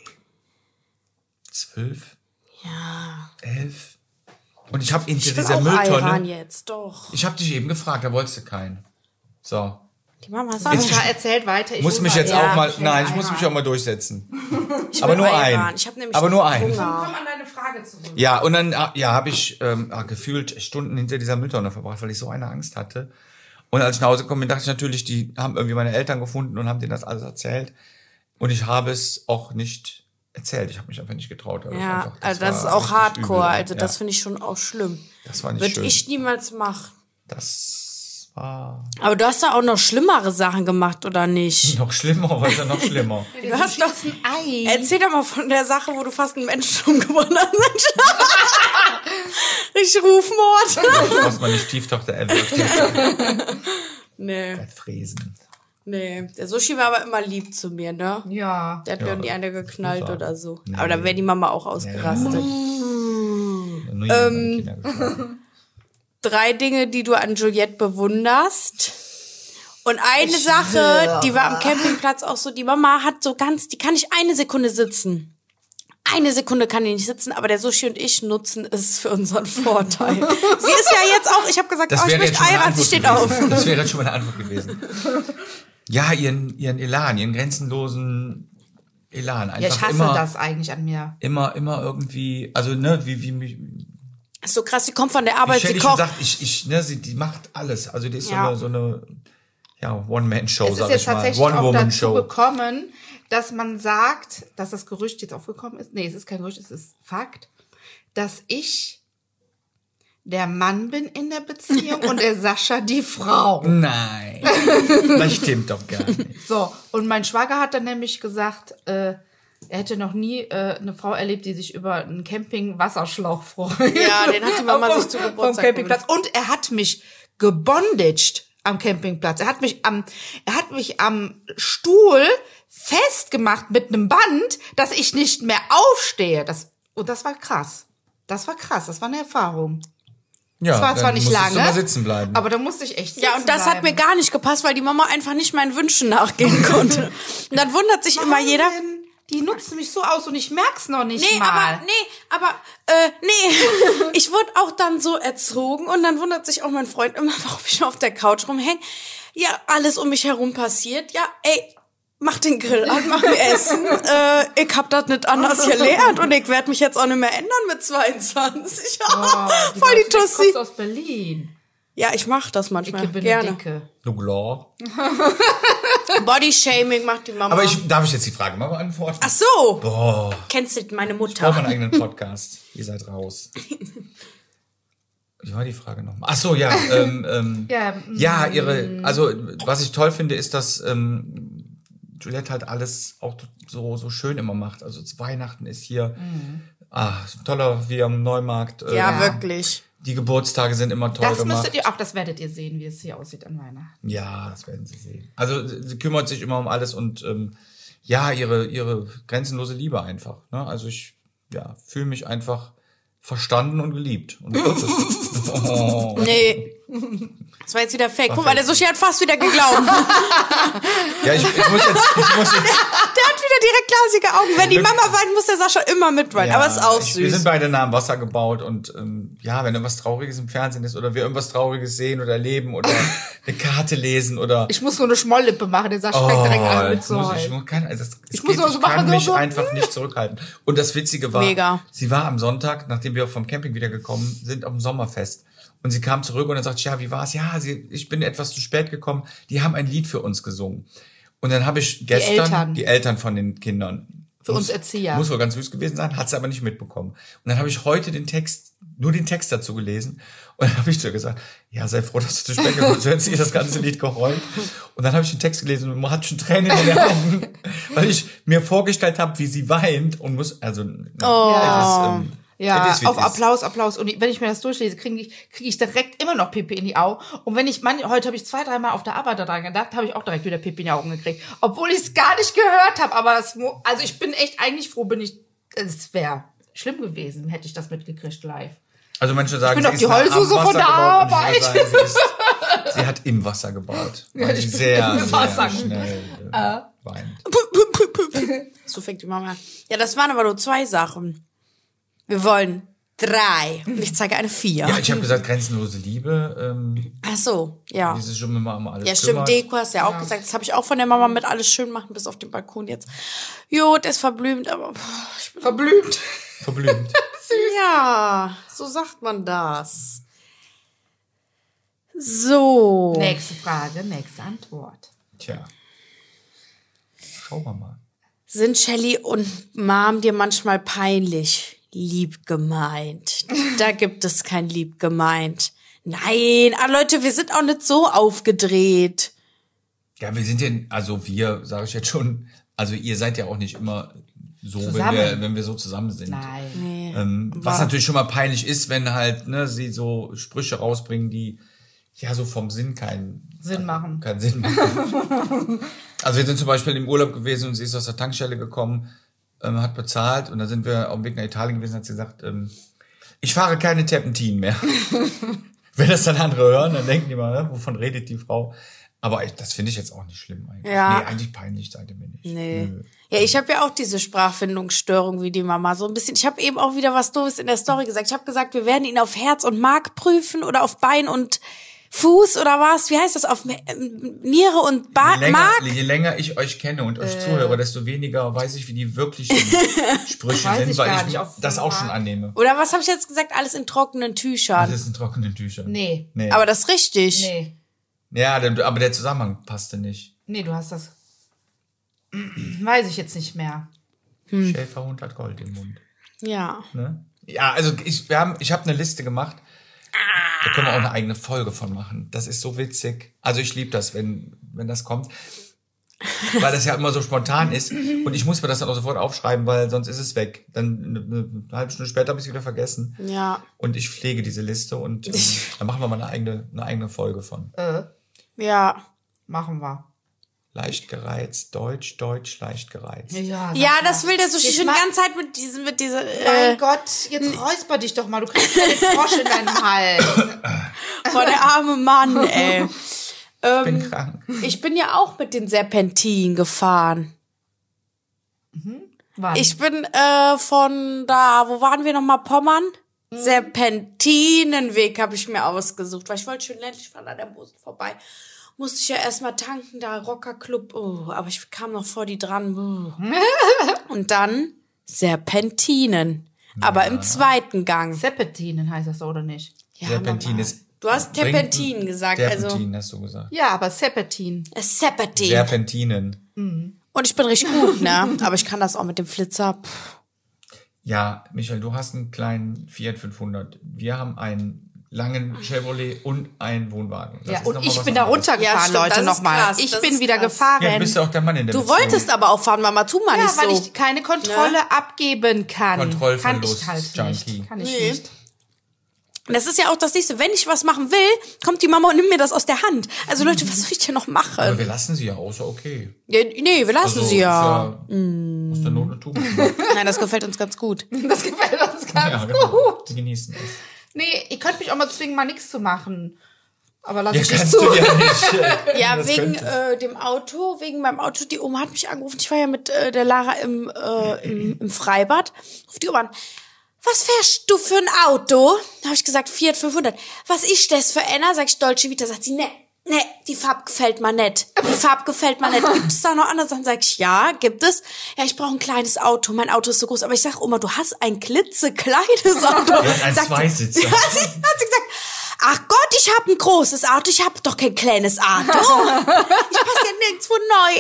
12, Ja. 11. Und ich habe hinter Ich will dieser auch Ayran Mülltonne, jetzt, doch. ich habe dich eben gefragt, da wolltest du keinen. So. Die Mama ist Sascha erzählt weiter. Muss mich jetzt Ja, auch mal, ich will nein, ich muss Ayran. mich auch mal durchsetzen. Ich aber will nur Ayran. ein. Ich habe nämlich Aber nur ein. Hunger. Komm an deine Frage zurück. Ja, und dann habe ich gefühlt Stunden hinter dieser Mülltonne verbracht, weil ich so eine Angst hatte. Und als ich nach Hause gekommen bin, dachte ich natürlich, die haben irgendwie meine Eltern gefunden und haben denen das alles erzählt. Und ich habe es auch nicht erzählt. Ich habe mich einfach nicht getraut. Also Ja, einfach, also das ist war auch richtig Hardcore. übel. Also das Ja, finde ich schon auch schlimm. das war nicht Würde schön. ich niemals machen. Das war Aber du hast da auch noch schlimmere Sachen gemacht, oder nicht? noch schlimmer, war ja noch schlimmer. Du hast doch ein Ei. Erzähl doch mal von der Sache, wo du fast einen Menschen umgebracht hast. Ich Rufmord. Ich muss mal die Stieftochter erwürgt. Nee, Fräsen. nee. Der Sushi war aber immer lieb zu mir, ne? Ja. Der hat mir Ja, nie eine geknallt super. oder so. Nee. Aber da wäre die Mama auch ausgerastet. Nur meine Kinder geschlagen. 3 Dinge, die du an Juliette bewunderst. Und eine Sache, die war am Campingplatz auch so, die Mama hat so ganz, die kann nicht eine Sekunde sitzen. Eine Sekunde kann die nicht sitzen, aber der Sushi und ich nutzen es für unseren Vorteil. Sie ist ja jetzt auch, ich habe gesagt, ich möchte Ayran, sie steht auf. Das wäre jetzt schon mal eine Antwort gewesen. Ja, ihren Elan, ihren grenzenlosen Elan. Einfach Ja, ich hasse immer, das eigentlich an mir. Immer irgendwie, also ne, wie mich. Ist so krass, sie kommt von der Arbeit, sie Shelley kocht. schon sagt, die macht alles. Also die ist Ja. so eine One-Man-Show, Es ist sag jetzt ich mal. tatsächlich auch dazu One-Woman-Show. gekommen, dass man sagt, dass das Gerücht jetzt aufgekommen ist. Nee, es ist kein Gerücht, es ist Fakt, dass ich der Mann bin in der Beziehung und der Sascha die Frau. Nein, das stimmt doch gar nicht. So, und mein Schwager hat dann nämlich gesagt, er hätte noch nie eine Frau erlebt, die sich über einen Camping-Wasserschlauch freut. Ja, den hat die Mama sich zu Vom Geburtstag Campingplatz. Und er hat mich gebondaged am Campingplatz. Er hat mich am Stuhl festgemacht mit einem Band, dass ich nicht mehr aufstehe. Das war krass. Das war krass. Das war eine Erfahrung. Ja, Das war zwar dann nicht musstest lange, du mal sitzen bleiben. aber da musste ich echt sitzen Ja, und das hat mir gar nicht gepasst, weil die Mama einfach nicht meinen Wünschen nachgehen konnte. Und dann wundert sich immer jeder, Die nutzen mich so aus und ich merk's noch nicht Nee, mal. Ich wurde auch dann so erzogen und dann wundert sich auch mein Freund immer, warum ich auf der Couch rumhänge. Ja, alles um mich herum passiert. Ja, ey, mach den Grill an, mach mir Essen. Ich hab das nicht anders gelernt und ich werde mich jetzt auch nicht mehr ändern mit 22. Voll die Tussi. Du kommst aus Berlin. Ja, ich mach das manchmal Ich bin gerne. Dicke. Du Glor. Bodyshaming macht die Mama. Aber darf ich jetzt die Frage mal beantworten? Ach so. Boah. Kennst du meine Ich brauche Mutter? meinen eigenen Podcast. Ihr seid raus. Wie war die Frage nochmal? Ach so, ja. Ja, also was ich toll finde, ist, dass Juliette halt alles auch so schön immer macht. Also zu Weihnachten ist hier so toller wie am Neumarkt. Ja, wirklich. Die Geburtstage sind immer toll Das gemacht. müsstet ihr, auch das werdet ihr sehen, wie es hier aussieht an Weihnachten. Ja, das werden Sie sehen. Also sie kümmert sich immer um alles und ihre grenzenlose Liebe einfach. Ne? Also ich fühle mich einfach verstanden und geliebt. Und oh. Nee. Das war jetzt wieder fake. Guck mal, der Sushi hat fast wieder geglaubt. Ja, ich muss jetzt. Der hat wieder direkt glasige Augen. Wenn die Mama weint, muss der Sascha immer mitweinen. Aber ist auch süß. Wir sind beide nah am Wasser gebaut und wenn irgendwas Trauriges im Fernsehen ist oder wir irgendwas Trauriges sehen oder erleben oder eine Karte lesen oder... Ich muss nur eine Schmolllippe machen, der Sascha fängt direkt an mit zu heulen. Ich kann mich einfach nicht zurückhalten. Und das Witzige war, Mega. Sie war am Sonntag, nachdem wir vom Camping wiedergekommen sind, auf dem Sommerfest. Und sie kam zurück und dann sagt, ja, wie war's? Ja, ich bin etwas zu spät gekommen. Die haben ein Lied für uns gesungen. Und dann habe ich gestern die Eltern von den Kindern. Für uns Erzieher. Muss wohl ganz süß gewesen sein, hat sie aber nicht mitbekommen. Und dann habe ich heute nur den Text dazu gelesen. Und dann habe ich zu ihr gesagt, ja, sei froh, dass du zu spät gekommen bist. Du hättest ihr das ganze Lied geheult. Und dann habe ich den Text gelesen und man hat schon Tränen in den Augen, weil ich mir vorgestellt habe, wie sie weint und muss, Ja, auf Applaus. Und wenn ich mir das durchlese, kriege ich direkt immer noch Pipi in die Augen. Und heute habe ich 2-3 Mal auf der Arbeit daran gedacht, habe ich auch direkt wieder Pipi in die Augen gekriegt. Obwohl ich es gar nicht gehört habe. Aber ich bin echt eigentlich froh, es wäre schlimm gewesen, hätte ich das mitgekriegt live. Also manche sagen, ich bin doch die Heulsuse von der Arbeit. Sie hat im Wasser gebaut, weil sie sehr schnell weint. So fängt die Mama an. Ja, das waren aber nur 2 Sachen. Wir wollen 3. Und ich zeige eine 4. Ja, ich habe gesagt, grenzenlose Liebe. Ach so, ja. Dieses schon immer alles Ja, stimmt, Deko hast du ja auch gesagt. Das habe ich auch von der Mama mit alles schön machen, bis auf den Balkon jetzt. Jo, der ist verblümt, aber ich bin Verblümt. Ja, so sagt man das. So. Nächste Frage, nächste Antwort. Tja. Schauen wir mal. Sind Shelly und Mom dir manchmal peinlich? Lieb gemeint. Da gibt es kein lieb gemeint. Nein, Leute, wir sind auch nicht so aufgedreht. Ja, wir sind ja, also wir, sage ich jetzt schon, also ihr seid ja auch nicht immer so, wenn wir so zusammen sind. Nein. Nee. Was natürlich schon mal peinlich ist, wenn halt sie so Sprüche rausbringen, die ja so vom Sinn keinen Sinn machen. Also wir sind zum Beispiel im Urlaub gewesen und sie ist aus der Tankstelle gekommen, hat bezahlt und dann sind wir auf dem Weg nach Italien gewesen, hat sie gesagt, ich fahre keine Terpentin mehr. Wenn das dann andere hören, dann denken die mal, wovon redet die Frau? Aber das finde ich jetzt auch nicht schlimm eigentlich. Ja. Nee, eigentlich peinlich seid ihr mir nicht. Nee. Ja, ich habe ja auch diese Sprachfindungsstörung wie die Mama. So ein bisschen. Ich habe eben auch wieder was Doofes in der Story gesagt. Ich habe gesagt, wir werden ihn auf Herz und Mark prüfen oder auf Bein und Fuß oder was? Wie heißt das? Auf Niere und Mark? Je länger ich euch kenne und euch zuhöre, desto weniger weiß ich, wie die wirklichen Sprüche sind, weil ich das auch schon annehme. Oder was habe ich jetzt gesagt? Alles in trockenen Tüchern. Das ist in trockenen Tüchern. Nee. Aber das ist richtig. Nee. Ja, aber der Zusammenhang passte nicht. Nee, du hast das. Weiß ich jetzt nicht mehr. Schäferhund hat Gold im Mund. Ja. Ne? Ja, also ich habe eine Liste gemacht. Da können wir auch eine eigene Folge von machen. Das ist so witzig. Also ich liebe das, wenn das kommt. Weil das ja immer so spontan ist. Und ich muss mir das dann auch sofort aufschreiben, weil sonst ist es weg. Dann eine halbe Stunde später habe ich es wieder vergessen. Ja. Und ich pflege diese Liste und dann machen wir mal eine eigene Folge von. Ja. Machen wir. Leicht gereizt, Deutsch, leicht gereizt. Ja, das will der Sushi schon die ganze Zeit mit dieser. Mein Gott, jetzt räusper dich doch mal. Du kriegst ja den Frosch in deinem Hals. Boah, der arme Mann, ey. Ich bin krank. Ich bin ja auch mit den Serpentinen gefahren. Wann? Ich bin von da, wo waren wir nochmal, Pommern? Serpentinenweg habe ich mir ausgesucht, weil ich wollte schön ländlich fahren, an der Mosel vorbei. Musste ich ja erstmal tanken, da Rockerclub, aber ich kam noch vor die dran. Und dann Serpentinen, aber im zweiten Gang. Serpentinen heißt das so, oder nicht? Ja, Serpentin Mama. ist... Du hast Terpentin gesagt, Serpentin hast du gesagt. Ja, aber Serpentin. Serpentin. Serpentinen. Und ich bin richtig gut, ne? Aber ich kann das auch mit dem Flitzer. Ja, Michael, du hast einen kleinen Fiat 500. Wir haben einen langen Chevrolet und einen Wohnwagen. Das Ja, ist und noch mal ich was bin da anderes. Ja, runtergefahren, stimmt, das Leute, ist nochmal. krass, Ich das bin ist wieder krass. gefahren. Ja, du bist ja auch der Mann in der Du Beziehung. wolltest aber auch fahren, Mama, tu mal Ja, nicht weil so. ich keine Kontrolle abgeben kann. Kontrollverlust, Kann ich halt Junkie. nicht. Kann ich Nee. nicht. Und das ist ja auch das Nächste. Wenn ich was machen will, kommt die Mama und nimmt mir das aus der Hand. Also Leute, was soll ich denn noch Aber machen? wir lassen sie ja auch, so okay. Ja, nee, wir lassen Also, sie ja. Aus der Not und Tugend. Nein, das gefällt uns ganz gut. Das gefällt uns ganz Ja, genau. gut. Die genießen es. Nee, ihr könnt mich auch mal zwingen, mal nichts zu machen. Aber lass Ja, ich nicht kannst zu. du ja nicht. Ja, Das wegen könnte. dem Auto, wegen meinem Auto. Die Oma hat mich angerufen. Ich war ja mit der Lara im Freibad. Ruft die Oma an. Was fährst du für ein Auto? Da habe ich gesagt, Fiat 500. Was ist das für einer? Sag ich, Dolce Vita. Sagt sie, ne, die Farbe gefällt mir nicht. Die Farbe gefällt mir nicht. Gibt es da noch andere Sachen? Sag ich, ja, gibt es. Ja, ich brauche ein kleines Auto. Mein Auto ist so groß. Aber ich sag, Oma, du hast ein klitzekleines Auto. Ja, ein Sagt sie- Zweisitzer. Ja, hat sie gesagt, ach Gott, ich habe ein großes Auto. Ich habe doch kein kleines Auto. Ich passe ja nirgendwo neu.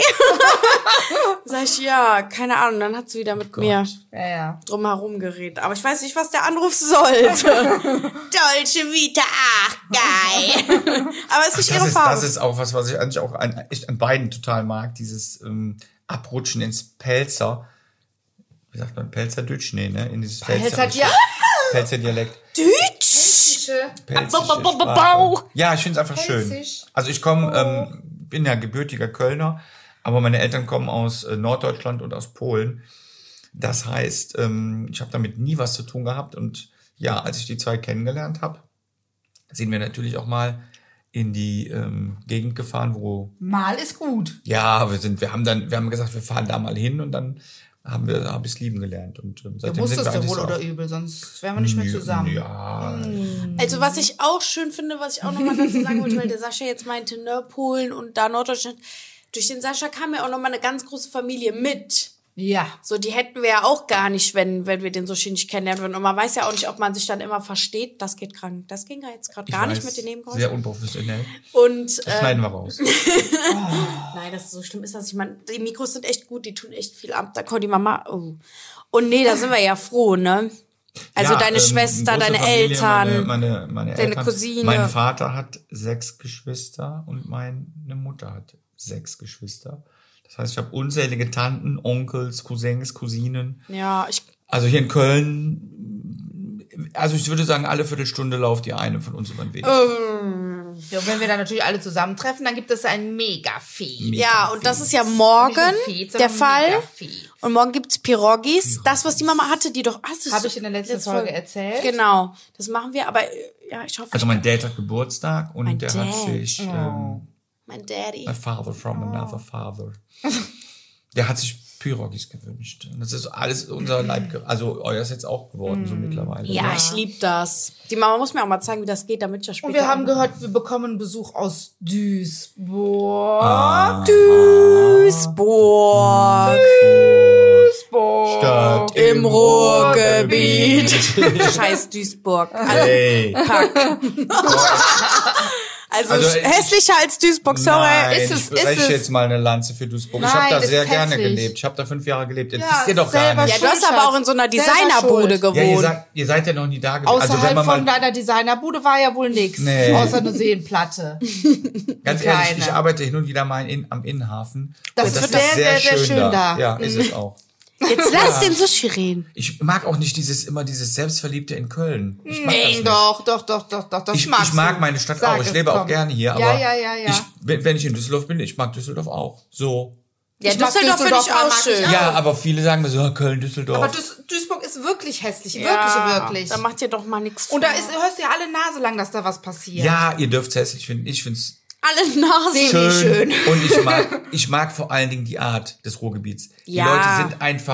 Sag ich, ja, keine Ahnung. Dann hat sie wieder mit mir Ja. drumherum geredet. Aber ich weiß nicht, was der Anruf sollte. Dolce Vita, ach, geil. Aber es ist nicht ihre Farbe. Das ist auch was ich eigentlich auch echt an beiden total mag. Dieses Abrutschen ins Pelzer. Wie sagt man? Pelzerdütsch? Nee, ne? In dieses Pelzer-Dialekt. Deutsch. Pelzische Bau. Sprache. Ja, ich finde es einfach schön. Pelzisch. Also ich komme, bin ja gebürtiger Kölner, aber meine Eltern kommen aus Norddeutschland und aus Polen. Das heißt, ich habe damit nie was zu tun gehabt. Und ja, als ich die zwei kennengelernt habe, sind wir natürlich auch mal in die Gegend gefahren, wo Mal ist gut. ja, wir haben gesagt, wir fahren da mal hin und dann habe ich es lieben gelernt und Du seitdem musstest sind wir ja eigentlich wohl so oder auch- übel, sonst wären wir nicht mehr zusammen. Ja, Also was ich auch schön finde, was ich auch nochmal dazu sagen wollte, weil der Sascha jetzt meinte, ne, Polen und da Norddeutschland. Durch den Sascha kam ja auch nochmal eine ganz große Familie mit. Ja. So, die hätten wir ja auch gar nicht, wenn wir den so schön nicht kennenlernen würden. Und man weiß ja auch nicht, ob man sich dann immer versteht. Das geht krank. Das ging ja jetzt gerade gar nicht mit den Nebengeräuschen. Sehr unprofessionell. Und Das schneiden wir raus. nein, das so schlimm ist das. Ich meine, die Mikros sind echt gut, die tun echt viel ab. Da kommt die Mama. Oh. Und nee, da sind wir ja froh, ne? Also Ja, deine Schwester, große deine Familie, Eltern. meine deine Eltern. Cousine. Mein Vater hat 6 Geschwister und meine Mutter hat 6 Geschwister. Das heißt, ich habe unzählige Tanten, Onkels, Cousins, Cousinen. Ja, Also hier in Köln, also ich würde sagen, alle Viertelstunde lauft die eine von uns über den Weg. Ja, und wenn wir dann natürlich alle zusammentreffen, dann gibt es ein Mega-Fee. ja, und das ist ja morgen der Fall. Und morgen gibt's Pirogis. Das, was die Mama hatte, die doch... Habe ich in der letzten Folge erzählt. Genau, das machen wir. Aber ja, ich hoffe... Also mein Dad hat Geburtstag und Mein der Dad. hat sich mein Daddy. a father from another father. Der hat sich Pyrogis gewünscht. Und das ist alles unser also euer ist jetzt auch geworden so mittlerweile. Ja, ich lieb das. Die Mama muss mir auch mal zeigen, wie das geht, damit ich das später... Und wir haben gehört, wir bekommen Besuch aus Duisburg. Duisburg. Duisburg. Stadt Im Ruhrgebiet. Scheiß Duisburg. Also, Hey. Pack. Also, Also, hässlicher als Duisburg, sorry. Nein, Ist es- ich breche ist es- jetzt mal eine Lanze für Duisburg. Ich Nein, habe da das sehr ist gerne hässlich. gelebt. Ich habe da 5 Jahre gelebt. Das Ja, wisst ihr doch gar selber nicht. Ja, du hast aber auch in so einer Selber Designerbude schuld. gewohnt. Ja, ihr seid ja noch nie da gewesen. Also wenn Außerhalb man von mal, deiner Designerbude war ja wohl nix. Nee. Außer eine Seenplatte. ganz ehrlich, kleine. ich arbeite hin und wieder mal am Innenhafen. Das Und wird ist sehr, sehr schön da. Ja, ist es auch. Jetzt lass den Sushi reden. Ich mag auch nicht dieses Selbstverliebte in Köln. Ich mag das nicht. Doch, das Ich magst mag du. meine Stadt Sag auch. Ich es, lebe auch komm. gerne hier. Ja, Aber ja. wenn ich in Düsseldorf bin, ich mag Düsseldorf auch. So. Ja, Ich mag Düsseldorf finde ich auch mag ich schön. auch. Ja, aber viele sagen mir so, Köln, Düsseldorf. Aber Duisburg ist wirklich hässlich. Ja, Wirklich. Da macht ihr doch mal nichts Und da vor. hörst du ja alle Nase lang, dass da was passiert. Ja, ihr dürft's hässlich finden. Ich find's alle Nasen. schön. Und ich mag vor allen Dingen die Art des Ruhrgebiets. Die Ja. Leute sind einfach,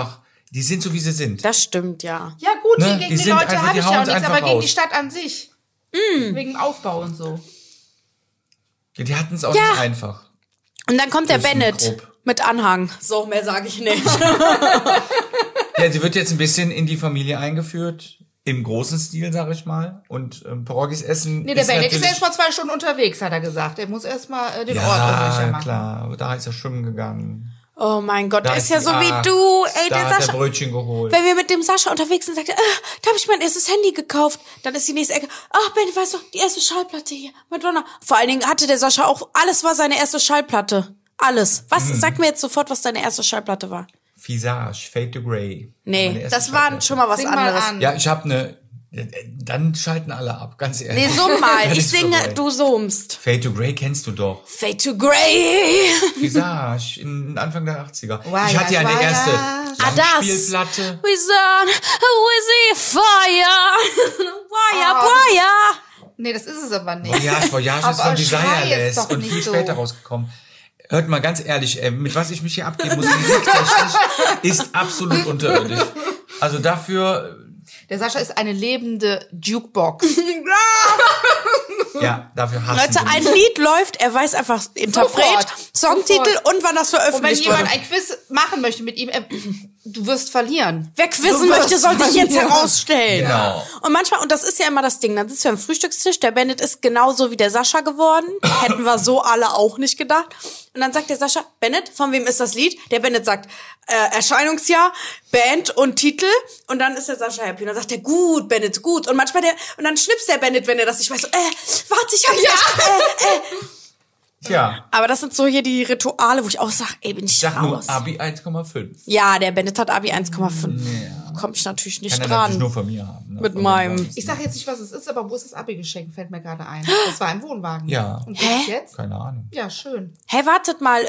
Die sind so, wie sie sind. Das stimmt, ja. Ja gut, Ne? gegen Die die sind Leute einfach- habe die ich ja hauen auch uns nichts, einfach aber gegen raus. die Stadt an sich. Wegen Aufbau und so. Ja, die hatten es auch nicht einfach. Und dann kommt der Bennett ThyssenKrupp. mit Anhang. So, mehr sage ich nicht. Ja, sie wird jetzt ein bisschen in die Familie eingeführt. Im großen Stil, sag ich mal. Und Pierogis essen. Nee, der Bennett ist natürlich- erst mal 2 Stunden unterwegs, hat er gesagt. Er muss erst mal den Ort Ja, unsicher machen. klar. Aber da ist er schwimmen gegangen. Oh mein Gott, Da der ist ja die- so wie du. Ey, da der hat Sascha. er Brötchen geholt. Wenn wir mit dem Sascha unterwegs sind, sagt er, da habe ich mein erstes Handy gekauft. Dann ist die nächste Ecke, ach Ben, weißt du, die erste Schallplatte hier, Madonna. Vor allen Dingen hatte der Sascha auch, alles war seine erste Schallplatte. Alles. Was, sag mir jetzt sofort, was deine erste Schallplatte war. Visage, Fade to Grey. Nee, Meine erste das war Schallplatte. schon mal was Sing mal anderes. an. Ja, ich habe eine. Dann schalten alle ab, ganz ehrlich. Nee, summ mal. Dann Ich ist singe, vorbei. du summst. Fade to Grey kennst du doch. Fade to Grey. Visage, in Anfang der 80er. Why, Ich hatte ja eine why, erste Ah, das. Langspielplatte. We son, we see fire. Wire. Nee, das ist es aber nicht. Voyage ist Aber von schrei Desireless jetzt doch und viel nicht so. später rausgekommen. Hört mal ganz ehrlich, mit was ich mich hier abgeben muss, musiktechnisch, ist absolut unterirdisch. Also dafür, Der Sascha ist eine lebende Jukebox. ja, dafür hassen Leute, sie ein mich. Lied läuft, er weiß einfach Interpret, Sofort. Songtitel und wann das Und wenn veröffentlicht jemand wurde. ein Quiz machen möchte mit ihm, du wirst verlieren. Wer quizzen Du möchte, wirst soll sich jetzt verlieren. herausstellen. Genau. Und manchmal, und das ist ja immer das Ding, dann sitzen wir am Frühstückstisch, der Bennett ist genauso wie der Sascha geworden. Hätten wir so alle auch nicht gedacht. Und dann sagt der Sascha, Bennett, von wem ist das Lied? Der Bennett sagt, Erscheinungsjahr, Band und Titel. Und dann ist der Sascha happy. Und dann sagt er, gut, Bennett, gut. Und manchmal und dann schnipst der Bennett, wenn er das nicht weiß, so, warte, ich hab's nicht. Tja, Aber das sind so hier die Rituale, wo ich auch sage, ey, bin ich ich sag nur raus. Abi 1,5. Ja, der Bennett hat Abi 1,5. Komm ich natürlich nicht Kann er natürlich dran. nur von mir haben. Ne? Mit Von meinem. mir. Ich sag jetzt nicht, was es ist, aber wo ist das Abi-Geschenk? Fällt mir gerade ein. Das war im Wohnwagen. Ja. Und wo ist jetzt? Keine Ahnung. Ja, schön. Hey, wartet mal,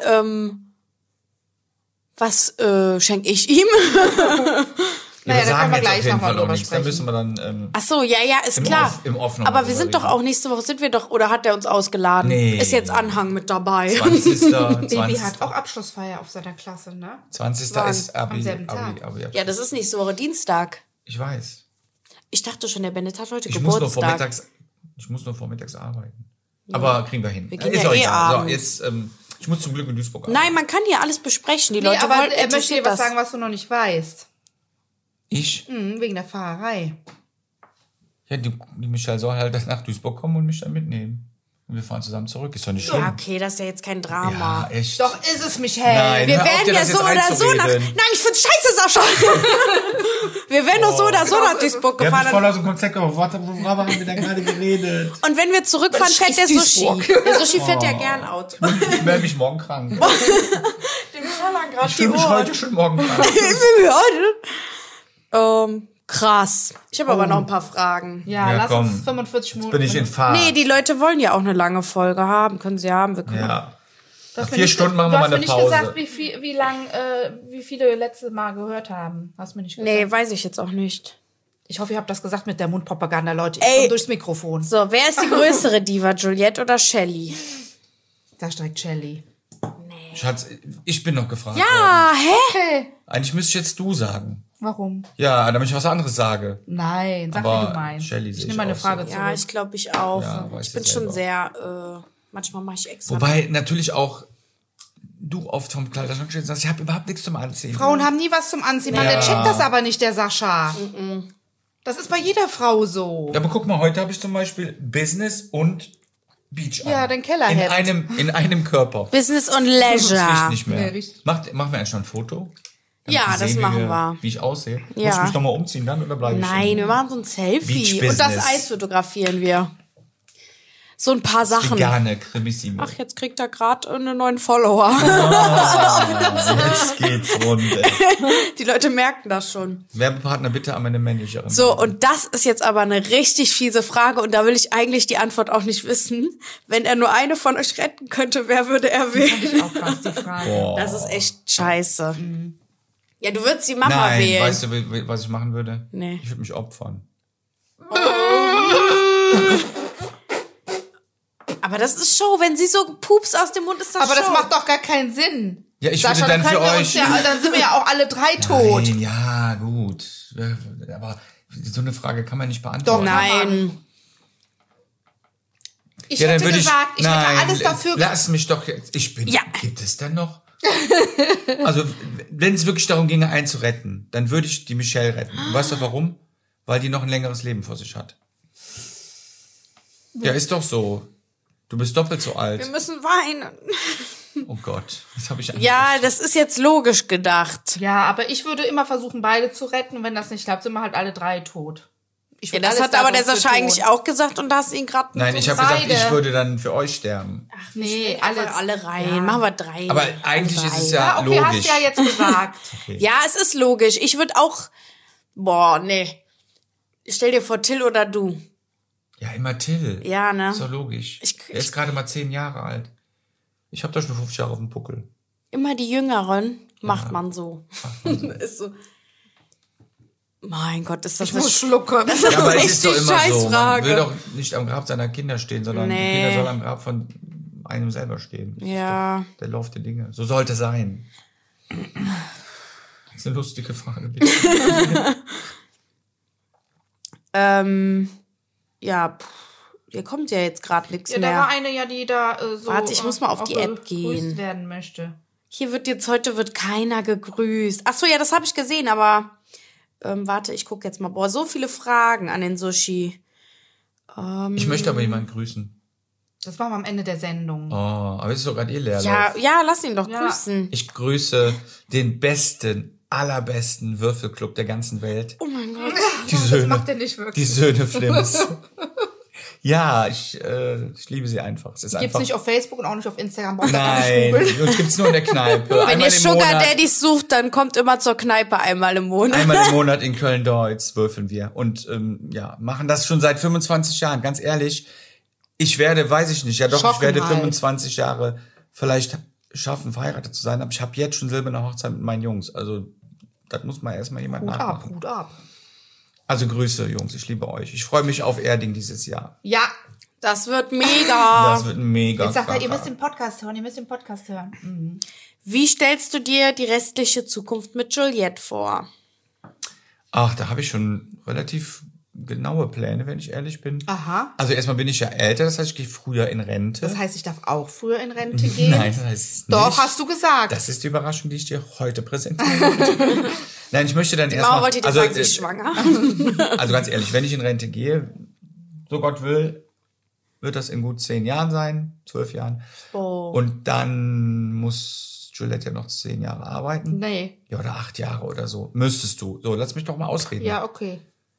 was schenk ich ihm? Naja, da können wir jetzt gleich auf jeden noch mal Fall auch drüber nichts. Da sprechen. müssen wir dann, Ach so, ja, ist Im klar. Off noch Aber mal wir sind drüber doch auch nächste Woche, sind wir doch, oder hat der uns ausgeladen? Nee. Ist jetzt Anhang mit dabei. 20. Baby 20. hat auch Abschlussfeier auf seiner Klasse, ne? 20. Wann? ist Abi. Am selben Tag. Abi. Ja, das ist nächste Woche Dienstag. Ich weiß. Ich dachte schon, der Bennett hat heute Ich muss Geburtstag. nur vormittags arbeiten. Aber kriegen wir hin. Wir gehen Ist ja auch eh egal. So, abends. jetzt, ich muss zum Glück in Duisburg Nein, man kann hier alles besprechen. Die Nee, Leute aber wollen, er möchte dir interessiert was das. sagen, was du noch nicht weißt. Ich? Wegen der Fahrerei. Ja, die Michelle soll halt nach Duisburg kommen und mich dann mitnehmen. Und wir fahren zusammen zurück. Ist doch nicht schlimm. Ja, okay, das ist ja jetzt kein Drama. Ja, echt. Doch ist es, Michael. Nein. Wir hör auf, werden dir ja das so jetzt oder so nach... Nein, einzureden. ich find's scheiße, Sascha. Wir werden doch so oder so nach Duisburg Wir haben gefahren. mich voll aus dem Konzept gemacht. Worüber haben wir da gerade geredet? Und wenn wir zurückfahren, fährt der Sushi. Der Sushi fährt ja gern Auto. Ich melde mich morgen krank. Dem schallern gerade Ich fühle mich heute schon morgen krank. Krass. Ich habe aber noch ein paar Fragen. Ja, Ja, lass komm. uns 45 Minuten. Bin ich in Fahrt. Nee, die Leute wollen ja auch eine lange Folge haben. Können sie haben. Wir können Ja. Du hast Nach mir 4 nicht- Stunden machen du wir mal hast mir eine nicht Pause. gesagt, wie viele letzte Mal gehört haben. Hast mir nicht gesagt. Nee, weiß ich jetzt auch nicht. Ich hoffe, ihr habt das gesagt mit der Mundpropaganda, Leute. Ich Ey. komm durchs Mikrofon. So, wer ist die größere Diva, Juliette oder Shelley? Sag direkt Shelly. Schatz, ich bin noch gefragt worden. Ah, hä? Okay. Eigentlich müsste jetzt du sagen. Warum? Ja, damit ich was anderes sage. Nein, sag, Aber wie du meinst. Shelly Ich sehe nehme ich meine auch Frage so. zurück. Ja, ich glaube ich auch. Ja, weiß ich bin ich schon selber. sehr, manchmal mache ich extra. Wobei natürlich auch du oft vom Kleiderschrank stehst und sagst, ich habe überhaupt nichts zum Anziehen. Frauen haben nie was zum Anziehen. Mann, der checkt das aber nicht, der Sascha. Das ist bei jeder Frau so. Ja, aber guck mal, heute habe ich zum Beispiel Business und Beach Ja, an. dein Kellerhemd. In einem Körper. Business und Das riecht Leisure. nicht mehr. Nee, riecht- Machen wir eigentlich schon ein Foto? Damit Ja, die das sehen, machen wir. Wie ich aussehe. Ja. Muss ich mich nochmal umziehen dann oder bleibe ich Nein, wir schon? machen so ein Selfie. Beach Und das Business. Eis fotografieren wir. So ein paar Sachen. Vegane Cremissimo. Ach, jetzt kriegt er gerade einen neuen Follower. Jetzt geht's runter. Die Leute merken das schon. Werbepartner bitte an meine Managerin. So, und das ist jetzt aber eine richtig fiese Frage und da will ich eigentlich die Antwort auch nicht wissen. Wenn er nur eine von euch retten könnte, wer würde er wählen? Auch krass, die Frage. Boah. Das ist echt scheiße. Ja, du würdest die Mama Nein, wählen. weißt du, was ich machen würde? Nee. Ich würde mich opfern. Aber das ist Show. Wenn sie so Pups aus dem Mund ist, das Aber Show. das macht doch gar keinen Sinn. Ja, ich Sascha, würde dann für können wir euch... uns dann sind wir ja auch alle 3 tot. Nein, ja, gut. Aber so eine Frage kann man nicht beantworten. Doch, Nein. Ich Ja, dann hätte würde gesagt, ich hätte alles dafür Lass mich doch jetzt. Ja. Gibt es denn noch? Also, wenn es wirklich darum ginge, einen zu retten, dann würde ich die Michelle retten. Und weißt du warum? Weil die noch ein längeres Leben vor sich hat. Ja, ist doch so. Du bist doppelt so Wir alt. müssen weinen. Oh Gott, das habe ich Ja, das ist jetzt logisch gedacht. Ja, aber ich würde immer versuchen, beide zu retten. Und wenn das nicht klappt, sind wir halt alle 3 tot. Ich Ja, würde das alles hat aber der dafür Sascha tun. eigentlich auch gesagt und da hast du ihn gerade... Nein, ich habe beide. gesagt, ich würde dann für euch sterben. Ach Nee, alle rein. Machen wir 3. Aber eigentlich ist es ja Ja, okay, hast logisch. du ja jetzt gesagt. Ja, es ist logisch. Ich würde auch... Boah, nee. Stell dir vor, Till oder du. Ja, immer Till. Ja, ne? Ist doch logisch. Ich- Er ist gerade mal 10 Jahre alt. Ich habe doch schon 50 Jahre auf dem Puckel. Immer die Jüngeren macht man so. Also, Ist so. Mein Gott, ist das Ich muss schlucken. Das ja, ist aber es echt ist die doch immer so. Man Scheißfrage. will doch nicht am Grab seiner Kinder stehen, sondern die Nee. Kinder sollen am Grab von einem selber stehen. Das Ja. ist doch der Lauf der Dinge. So sollte es sein. Das ist eine lustige Frage, bitte. Ja, hier kommt ja jetzt gerade nichts Ja, da war mehr. eine ja, die da so... Warte, ich muss mal auf die auch App gehen. begrüßt werden möchte. Hier heute wird keiner gegrüßt. Ach so, ja, das habe ich gesehen, aber warte, ich gucke jetzt mal. Boah, so viele Fragen an den Sushi. Ich möchte aber jemanden grüßen. Das machen wir am Ende der Sendung. Oh, aber es ist doch gerade Leerlauf. Ja, lass ihn doch Ja. grüßen. Ich grüße den allerbesten Würfelclub der ganzen Welt. Oh mein Gott. Die Söhne. macht er nicht wirklich. Die Söhne Flimms. Ja, ich liebe sie einfach. Es ist Gibt's einfach. nicht auf Facebook und auch nicht auf Instagram. Braucht ihr Nein, gar nicht googeln. uns gibt's nur in der Kneipe. Wenn Einmal ihr im Sugar Monat- Daddies sucht, dann kommt immer zur Kneipe einmal im Monat. Einmal im Monat in Köln-Deutz würfeln wir. Und machen das schon seit 25 Jahren. Ganz ehrlich, ich werde, weiß ich nicht, ja doch, ich Schocken werde halt. 25 Jahre vielleicht schaffen, verheiratet zu sein. Aber ich habe jetzt schon silberne Hochzeit mit meinen Jungs. Also das muss mal erstmal jemand Hut ab, nachmachen. Hut ab. Also Grüße, Jungs, ich liebe euch. Ich freue mich auf Erding dieses Jahr. Ja, Das wird mega. Das wird ein mega jetzt sagt er, ihr Kracher. müsst den Podcast hören, ihr müsst den Podcast hören. Mhm. Wie stellst du dir die restliche Zukunft mit Juliette vor? Ach, da habe ich schon relativ genaue Pläne, wenn ich ehrlich bin. Aha. Also erstmal bin ich ja älter, das heißt, ich gehe früher in Rente. Das heißt, ich darf auch früher in Rente gehen? Nein, das heißt es Doch, nicht. hast du gesagt. Das ist die Überraschung, die ich dir heute präsentieren wollte. Nein, ich möchte dann Mama erstmal... wollte dir sagen, sie ist schwanger. Also ganz ehrlich, wenn ich in Rente gehe, so Gott will, wird das in gut 10 Jahren sein, 12 Jahren. Oh. Und dann muss Juliette ja noch 10 Jahre arbeiten. Nee. Ja, oder 8 Jahre oder so. Müsstest du. So, lass mich doch mal ausreden. Ja, okay.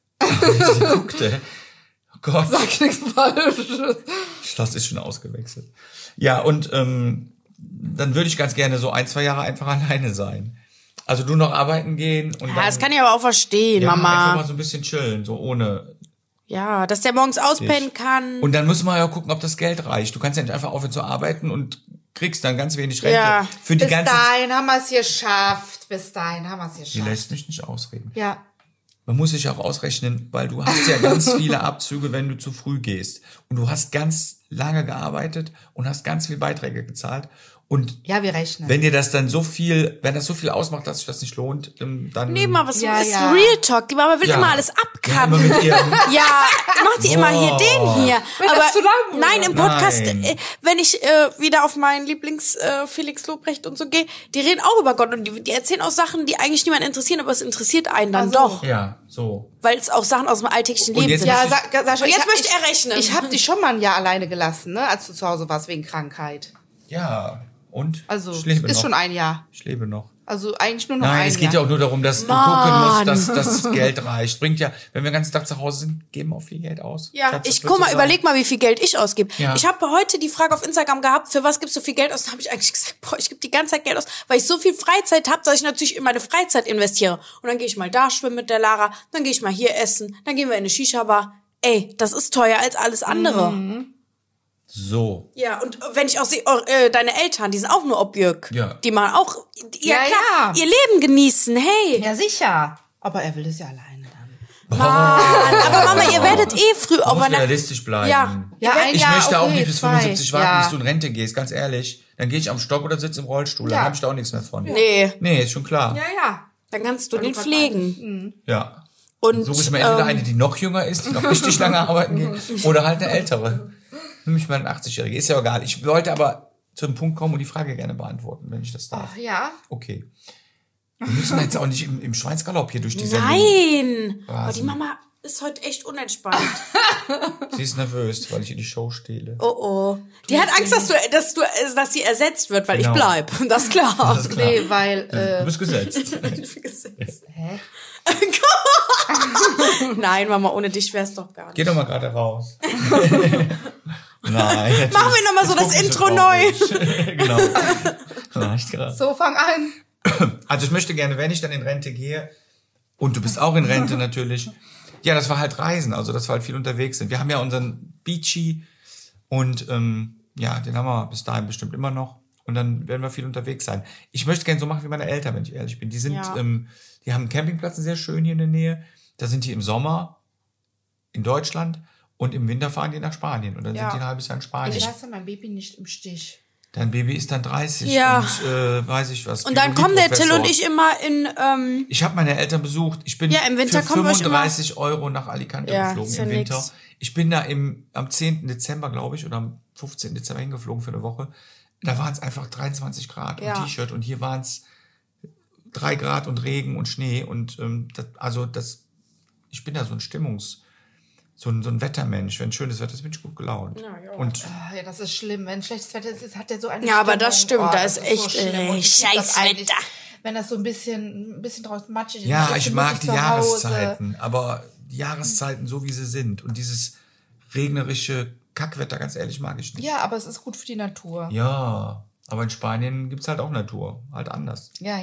Sie guckte. Oh Gott. Sag nichts Falsches. Das ist schon ausgewechselt. Ja, und dann würde ich ganz gerne so 1-2 Jahre einfach alleine sein. Also du noch arbeiten gehen und Ja, dann, das kann ich aber auch verstehen, ja, einfach Mama. mal so ein bisschen chillen, so ohne. Ja, dass der morgens auspennen kann. Und dann muss man ja gucken, ob das Geld reicht. Du kannst ja nicht einfach aufhören zu arbeiten und kriegst dann ganz wenig Rente. Ja. Für die Bis ganze dahin haben wir es geschafft. Bis dahin haben wir es Die geschafft. lässt mich nicht ausreden. Ja. Man muss sich auch ausrechnen, weil du hast ja ganz viele Abzüge, wenn du zu früh gehst. Und du hast ganz lange gearbeitet und hast ganz viel Beiträge gezahlt. Und Ja, wir rechnen. wenn dir das dann so viel, wenn das so viel ausmacht, dass sich das nicht lohnt, dann... Nee, Mama, was Ja, ist ja. Real Talk? Die Mama will Ja. immer alles Ja, abkappen. immer mit ihrem, Ja, macht sie immer hier den hier. Wenn Aber das zu lang nein, wurde. im Podcast, Nein. wenn ich wieder auf meinen Lieblings Felix Lobrecht und so gehe, die reden auch über Gott und die erzählen auch Sachen, die eigentlich niemand interessieren, aber es interessiert einen dann Ach so. doch, ja, so. weil es auch Sachen aus dem alltäglichen Und Leben jetzt sind. Ja, möchte Sascha, Und jetzt ich- möchte er rechnen. Ich habe dich schon mal ein Jahr alleine gelassen, ne, als du zu Hause warst wegen Krankheit. Ja, und? Also, ich lebe ist noch. schon ein Jahr. Ich lebe noch. Also eigentlich nur noch Nein, ein es geht ja Jahr. auch nur darum, dass du gucken musst, dass das Geld reicht. Bringt ja, wenn wir den ganzen Tag zu Hause sind, geben wir auch viel Geld aus. Ja, Schatz, was guck würdest mal, du sagen? überleg mal, wie viel Geld ich ausgebe. Ja. Ich habe heute die Frage auf Instagram gehabt, für was gibst du viel Geld aus? Dann habe ich eigentlich gesagt, boah, ich gebe die ganze Zeit Geld aus, weil ich so viel Freizeit habe, dass ich natürlich in meine Freizeit investiere. Und dann gehe ich mal da schwimmen mit der Lara, dann gehe ich mal hier essen, dann gehen wir in eine Shisha-Bar. Ey, das ist teuer als alles andere. So. Ja, und wenn ich auch sehe, deine Eltern, die sind auch nur Objekt. Ja. Die machen auch, ja, Ja, klar, ja. ihr Leben genießen, hey. Ja, sicher. Aber er will es ja alleine dann. Aber Mama, ihr werdet früh Du musst aufeinander. realistisch bleiben. Ja, Ich möchte auch nicht bis 2. 75 warten, bis du in Rente gehst, ganz ehrlich. Dann gehe ich am Stock oder sitze im Rollstuhl, dann habe ich da auch nichts mehr von. Nee, Ist schon klar. Ja. dann kannst du den pflegen. Ja. Und Suche ich mir entweder eine, die noch jünger ist, die noch richtig lange arbeiten geht, oder halt eine ältere. Nämlich mal eine 80-Jährige. Ist ja egal. Ich wollte aber zum Punkt kommen und die Frage gerne beantworten, wenn ich das darf. Ach, ja. Okay. Wir müssen jetzt auch nicht im Schweinsgalopp hier durch die Sendung. Nein! Aber die Mama ist heute echt unentspannt. Sie ist nervös, weil ich ihr die Show stehle. Oh. Die hat Angst, dass sie ersetzt wird, weil Genau. ich bleib. Das ist klar. Das ist klar. Nee, weil, Du bist gesetzt. hä? Nein, Mama, ohne dich wär's doch gar nicht. Geh doch mal gerade raus. Nein. Jetzt Machen wir nochmal so das guck nicht Intro traurig. Genau. Reicht gerade. So, fang an. Also ich möchte gerne, wenn ich dann in Rente gehe, und du bist auch in Rente natürlich, ja, das war halt Reisen, also dass wir halt viel unterwegs sind. Wir haben ja unseren Beachy und ja, den haben wir bis dahin bestimmt immer noch. Und dann werden wir viel unterwegs sein. Ich möchte gerne so machen wie meine Eltern, wenn ich ehrlich bin. Die sind, die haben einen Campingplatz sehr schön hier in der Nähe. Da sind die im Sommer in Deutschland und im Winter fahren die nach Spanien. Und dann sind die ein halbes Jahr in Spanien. Ich lasse mein Baby nicht im Stich. Dein Baby ist dann 30 Ja. und weiß ich was. Und dann kommen der Till und ich immer in, Ich habe meine Eltern besucht. Ich bin im Winter für kommen wir euch 35 € nach Alicante geflogen ist ja im Winter. nix. Ich bin da am 10. Dezember, glaube ich, oder am 15. Dezember hingeflogen für eine Woche. Da waren es einfach 23 Grad und T-Shirt und hier waren es 3 Grad und Regen und Schnee und ich bin da so ein so ein Wettermensch. Wenn schönes Wetter ist, bin ich gut gelaunt. Und Ja, das ist schlimm. Wenn schlechtes Wetter ist, hat der so eine Ja, aber Stimmung. das stimmt, da ist das echt, so schlimm. Und ich lieb das scheiß eigentlich, Wetter. Wenn das so ein bisschen draußen matschig ist. ja, ist ich mag die zu Hause. Jahreszeiten, aber die Jahreszeiten so wie sie sind und dieses regnerische Kackwetter, ganz ehrlich, mag ich nicht. Ja, aber es ist gut für die Natur. Ja, aber in Spanien gibt's halt auch Natur, halt anders. Ja.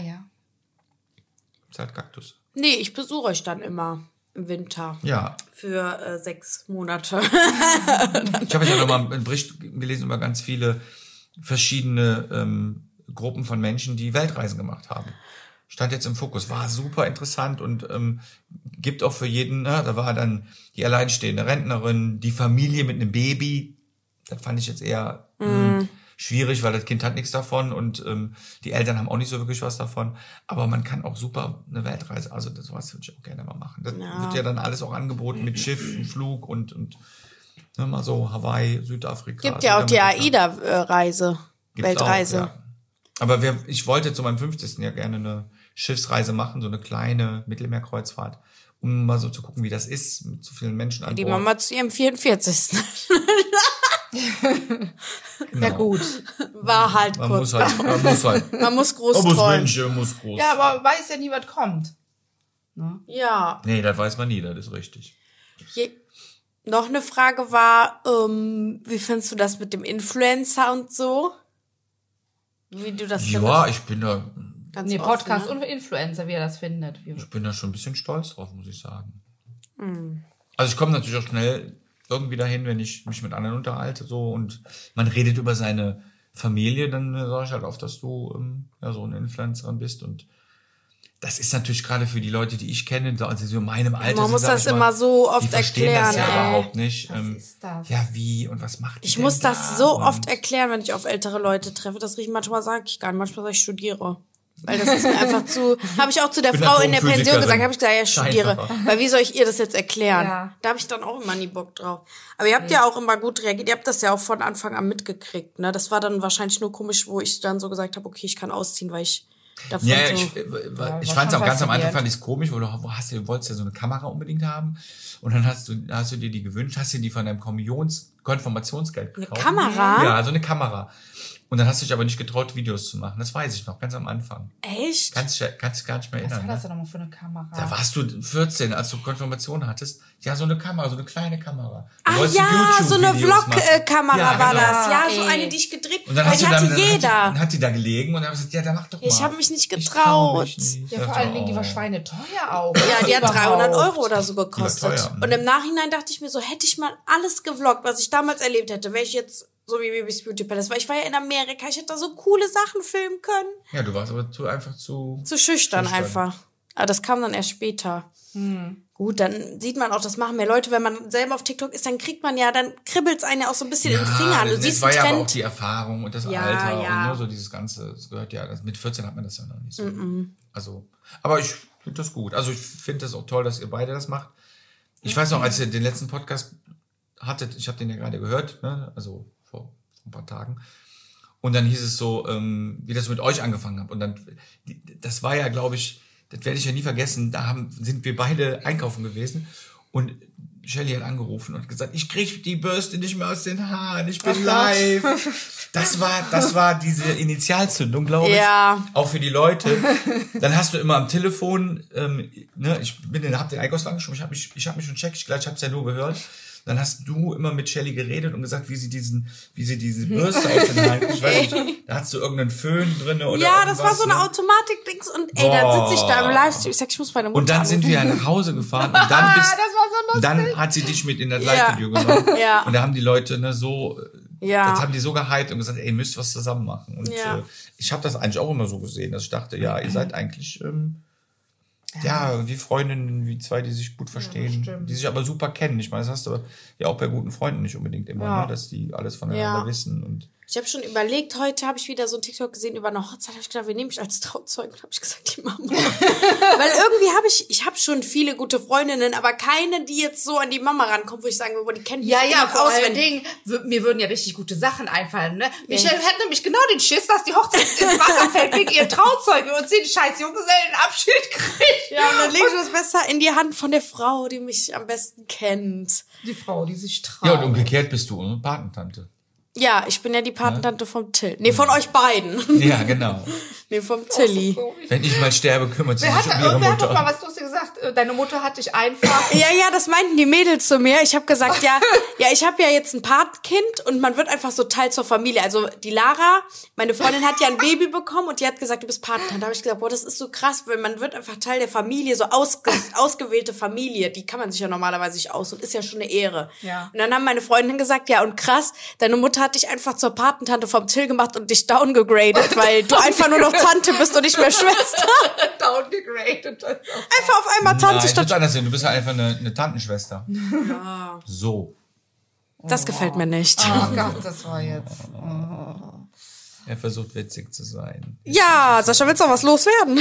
Gibt's halt Kaktus. nee, ich besuche euch dann immer im Winter. Ja, Für 6 Monate. ich habe jetzt ja nochmal einen Bericht gelesen über ganz viele verschiedene Gruppen von Menschen, die Weltreisen gemacht haben. Stand jetzt im Fokus, war super interessant und gibt auch für jeden, da war dann die alleinstehende Rentnerin, die Familie mit einem Baby. Das fand ich jetzt eher schwierig, weil das Kind hat nichts davon und die Eltern haben auch nicht so wirklich was davon. Aber man kann auch super eine Weltreise, also das würde ich auch gerne mal machen. Das wird ja dann alles auch angeboten mit Schiff, Flug und mal so Hawaii, Südafrika. Gibt ja auch die AIDA-Reise, Gibt's Weltreise. auch, ja. Aber ich wollte zu meinem 50. ja gerne eine Schiffsreise machen, so eine kleine Mittelmeerkreuzfahrt, um mal so zu gucken, wie das ist, mit so vielen Menschen an Die Bord. Mama zu ihrem 44. Genau. Ja, gut. War halt Man kurz. muss halt. Man muss groß Man muss träumen. Menschen, muss groß. Ja, aber weiß ja nie, was kommt. Ja. Nee, das weiß man nie, das ist richtig. Noch eine Frage war, wie findest du das mit dem Influencer und so? Wie du das Ja, ich bin da Ganz Nee, offen, Podcast ne? und Influencer, wie er das findet. schon ein bisschen stolz drauf, muss ich sagen. Also ich komme natürlich auch schnell irgendwie dahin, wenn ich mich mit anderen unterhalte, so, und man redet über seine Familie, dann sage ich halt oft, dass du so eine Influencerin bist, und das ist natürlich gerade für die Leute, die ich kenne, also so in meinem Alter. Man muss sag das ich mal, immer so oft die verstehen erklären, das ja ey. überhaupt nicht. Was ist das? Ja, wie und was macht die Ich denn muss da? das so Und- oft erklären, wenn ich auf ältere Leute treffe. Das riecht manchmal, sage ich gar nicht. Manchmal sage ich, studiere. Weil das ist mir einfach zu... Habe ich auch zu der Bin Frau in der Pension Atomphysikerin. gesagt. Habe ich gesagt, ja, ich studiere. Einfacher. Weil wie soll ich ihr das jetzt erklären? Ja. Da habe ich dann auch immer nie Bock drauf. Aber ihr habt ja auch immer gut reagiert. Ihr habt das ja auch von Anfang an mitgekriegt. Ne? Das war dann wahrscheinlich nur komisch, wo ich dann so gesagt habe, okay, ich kann ausziehen, weil ich davon Ja, so... ich fand es auch ganz am Anfang, fasziniert. fand ich es komisch, weil du wolltest ja so eine Kamera unbedingt haben, und dann hast du dir die gewünscht, hast dir die von deinem Konfirmationsgeld Eine gekauft. Kamera? Ja, so eine Kamera. Und dann hast du dich aber nicht getraut, Videos zu machen. Das weiß ich noch, ganz am Anfang. Echt? Kannst dich gar nicht mehr Was war erinnern. das Ne? denn nochmal für eine Kamera? Da warst du 14, als du Konfirmation hattest. Ja, so eine Kamera, so eine kleine Kamera. Du Ah wolltest ja, so eine YouTube-Videos machen. Vlog-Kamera Ja, war genau. das. Ja, so Ey. eine, die ich gedreht Und dann weil hast die du hatte dann, jeder. Dann hat die da gelegen und dann hast du gesagt, ja, dann mach doch mal. Ich habe mich nicht Ich trau mich getraut. nicht. Ja, Ich vor dachte, allen Dingen, die war oh. schweineteuer auch. Ja, die hat Überhaupt. 300 € oder so gekostet. Die war teuer, ne? Und im Nachhinein dachte ich mir so, hätte ich mal alles gevloggt, was ich damals erlebt hätte, wäre ich jetzt so wie Baby's Beauty Palace. Weil ich war ja in Amerika, ich hätte da so coole Sachen filmen können. Ja, du warst aber einfach zu... Zu schüchtern Schüchtern. einfach. Aber das kam dann erst später. Gut, dann sieht man auch, das machen mehr Leute, wenn man selber auf TikTok ist, dann kriegt man ja, dann kribbelt's einen ja auch so ein bisschen in den Fingern. Du siehst das war einen ja aber auch Trend. die Erfahrung und das Alter und so dieses Ganze, das gehört ja, mit 14 hat man das ja noch nicht so. Also, aber ich finde das gut. Also ich finde das auch toll, dass ihr beide das macht. Ich weiß noch, als ihr den letzten Podcast hattet, ich habe den ja gerade gehört, ne? Also vor ein paar Tagen. Und dann hieß es so, wie das mit euch angefangen hat. Und dann, das war ja, glaube ich, das werde ich ja nie vergessen, sind wir beide einkaufen gewesen und Shelly hat angerufen und gesagt, ich krieg die Bürste nicht mehr aus den Haaren, ich bin live. Das war diese Initialzündung, glaube ich. Ja. Auch für die Leute. Dann hast du immer am Telefon, ich hab den Einkaufswagen geschoben, ich hab mich schon checkt, ich hab's ja nur gehört. Dann hast du immer mit Shelly geredet und gesagt, wie sie diese Bürste aus den Haaren, ich weiß nicht, da hast du irgendeinen Föhn drin oder Ja, das war so eine ne? Automatik-Dings und dann sitze ich da im Livestream, ich sag, ich muss meine Mutter Und dann sind wir nach Hause gefahren und dann das war so lustig. dann hat sie dich mit in das Live-Video genommen. Ja. Und da haben die Leute das haben die so gehypt und gesagt, ey, ihr müsst was zusammen machen. Und ich habe das eigentlich auch immer so gesehen, dass ich dachte, ja, ihr seid eigentlich wie Freundinnen, wie zwei, die sich gut verstehen, die sich aber super kennen. Ich meine, das hast du ja auch bei guten Freunden nicht unbedingt immer, ne? Dass die alles voneinander wissen. Und ich habe schon überlegt, heute habe ich wieder so ein TikTok gesehen über eine Hochzeit, habe ich gedacht, wen nehme ich als Trauzeugen? Habe ich gesagt, die Mama. Weil irgendwie ich habe schon viele gute Freundinnen, aber keine, die jetzt so an die Mama rankommt, wo ich sagen würde, die kennen die vor allen Dingen, mir würden ja richtig gute Sachen einfallen, ne? Michelle hätte nämlich genau den Schiss, dass die Hochzeit ins Wasser fällt wegen ihr Trauzeuge und sie den scheiß Junggesellenabschied kriegt. Ja, und dann legst du das besser in die Hand von der Frau, die mich am besten kennt. Die Frau, die sich traut. ja, und umgekehrt bist du unsere Patentante. Ja, ich bin ja die Patentante vom Till. Nee, von euch beiden. Ja, genau. Nee, vom Tilly. Wenn ich mal sterbe, kümmert sie sich um ihre Wer hat doch mal Mutter. was du hast ja gesagt, deine Mutter hat dich einfach... Ja, das meinten die Mädels zu mir. Ich habe gesagt, ich habe ja jetzt ein Patenkind und man wird einfach so Teil zur Familie. Also die Lara, meine Freundin, hat ja ein Baby bekommen und die hat gesagt, du bist Patentante. Da habe ich gesagt, boah, das ist so krass, weil man wird einfach Teil der Familie, so ausgewählte Familie. Die kann man sich ja normalerweise nicht aus und ist ja schon eine Ehre. Ja. Und dann haben meine Freundinnen gesagt, ja und krass, deine Mutter hat dich einfach zur Patentante vom Till gemacht und dich downgegradet, weil du einfach nur noch Tante bist und nicht mehr Schwester. Downgegradet. Einfach auf einmal Tante Nein, ich statt... würde anders sehen, du bist ja einfach eine Tantenschwester. Ja. So. Das gefällt mir nicht. Oh Gott, das war jetzt... Er versucht witzig zu sein. Ja, Sascha, willst du noch was loswerden?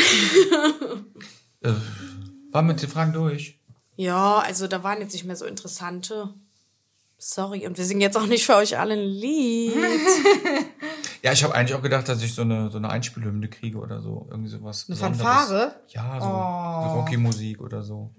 Waren wir mit den Fragen durch? Ja, also da waren jetzt nicht mehr so interessante. Sorry, und wir singen jetzt auch nicht für euch alle ein Lied. Ja, ich habe eigentlich auch gedacht, dass ich so eine Einspielhymne kriege oder so. Irgendwie sowas. Eine Besonderes. Fanfare? Ja, so Rocky-Musik oder so.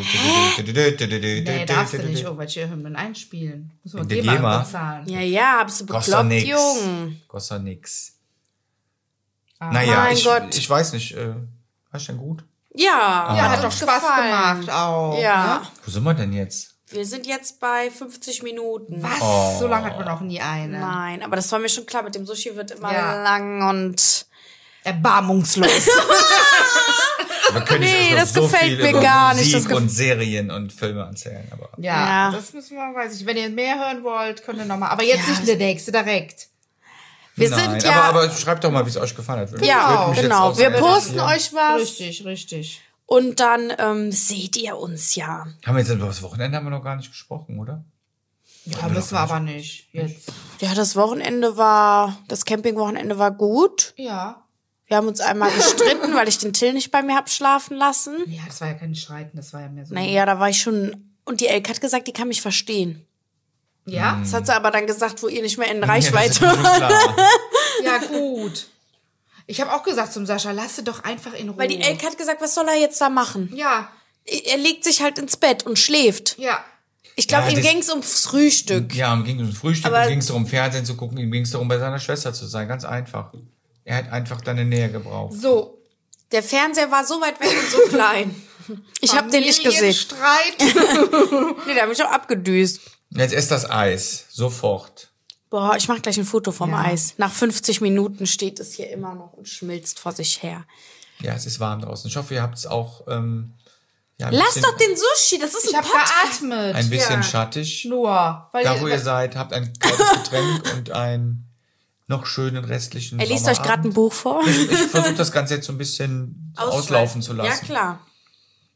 Nee, darfst du nicht irgendwelche Hymnen einspielen. Muss man GEMA bezahlen. Ja, bist du bekloppt, Jung. Kostet nix. Naja, mein Gott. Ich weiß nicht. War ich denn gut? Ja, Ja, hat doch Spaß gemacht auch. Ja. Ne? Wo sind wir denn jetzt? Wir sind jetzt bei 50 Minuten. Was? So lange hat man noch nie eine. Nein, aber das war mir schon klar. Mit dem Sushi wird immer Ja. lang und erbarmungslos. Aber könnte Nee, ich euch noch das so gefällt viel mir über gar nicht, Musik das und Serien und Filme erzählen. Aber Ja, Ja. das müssen wir, weiß ich. Wenn ihr mehr hören wollt, könnt ihr nochmal. Aber jetzt nicht der nächste direkt. wir nein, sind ja... aber schreibt doch mal, wie es euch gefallen hat. ja, Würde mich jetzt genau. auch Wir sehr posten interessieren. euch was Richtig. und dann seht ihr uns ja. Haben wir jetzt über das Wochenende haben wir noch gar nicht gesprochen, oder? Ja, müssen wir aber nicht. Jetzt. Ja, das Campingwochenende war gut. Ja. Wir haben uns einmal gestritten, weil ich den Till nicht bei mir hab schlafen lassen. Ja, das war ja kein Streiten, das war ja mehr so. Naja, da war ich schon... Und die Elke hat gesagt, die kann mich verstehen. Ja? Das hat sie aber dann gesagt, wo ihr nicht mehr in Ja, das ist Reichweite mir schon klar. Ja, gut. Ich habe auch gesagt zum Sascha, lass sie doch einfach in Ruhe. Weil die Elke hat gesagt, was soll er jetzt da machen? Ja, Er legt sich halt ins Bett und schläft. ja. Ich glaube, Ja, ihm das- ging's ums Frühstück. Ja, ihm ging es ums Frühstück, Aber- ihm ging es darum, Fernsehen zu gucken, ihm ging es darum, bei seiner Schwester zu sein. Ganz einfach. Er hat einfach deine Nähe gebraucht. So. Der Fernseher war so weit weg und so klein. Ich habe den nicht gesehen. Streit. Nee, da habe ich auch abgedüst. Jetzt ist das Eis. Sofort. Boah, ich mach gleich ein Foto vom Eis. Nach 50 Minuten steht es hier immer noch und schmilzt vor sich her. Ja, es ist warm draußen. Ich hoffe, ihr habt es auch ein Lass bisschen, doch den Sushi, das ist Ich ein habe Podcast. geatmet. ein bisschen ja. schattig. Nur. Weil Da, wo ihr seid, habt ein kaltes Getränk und einen noch schönen restlichen Er liest euch gerade ein Buch vor. Ich versuche das Ganze jetzt so ein bisschen auslaufen zu lassen. Ja, klar.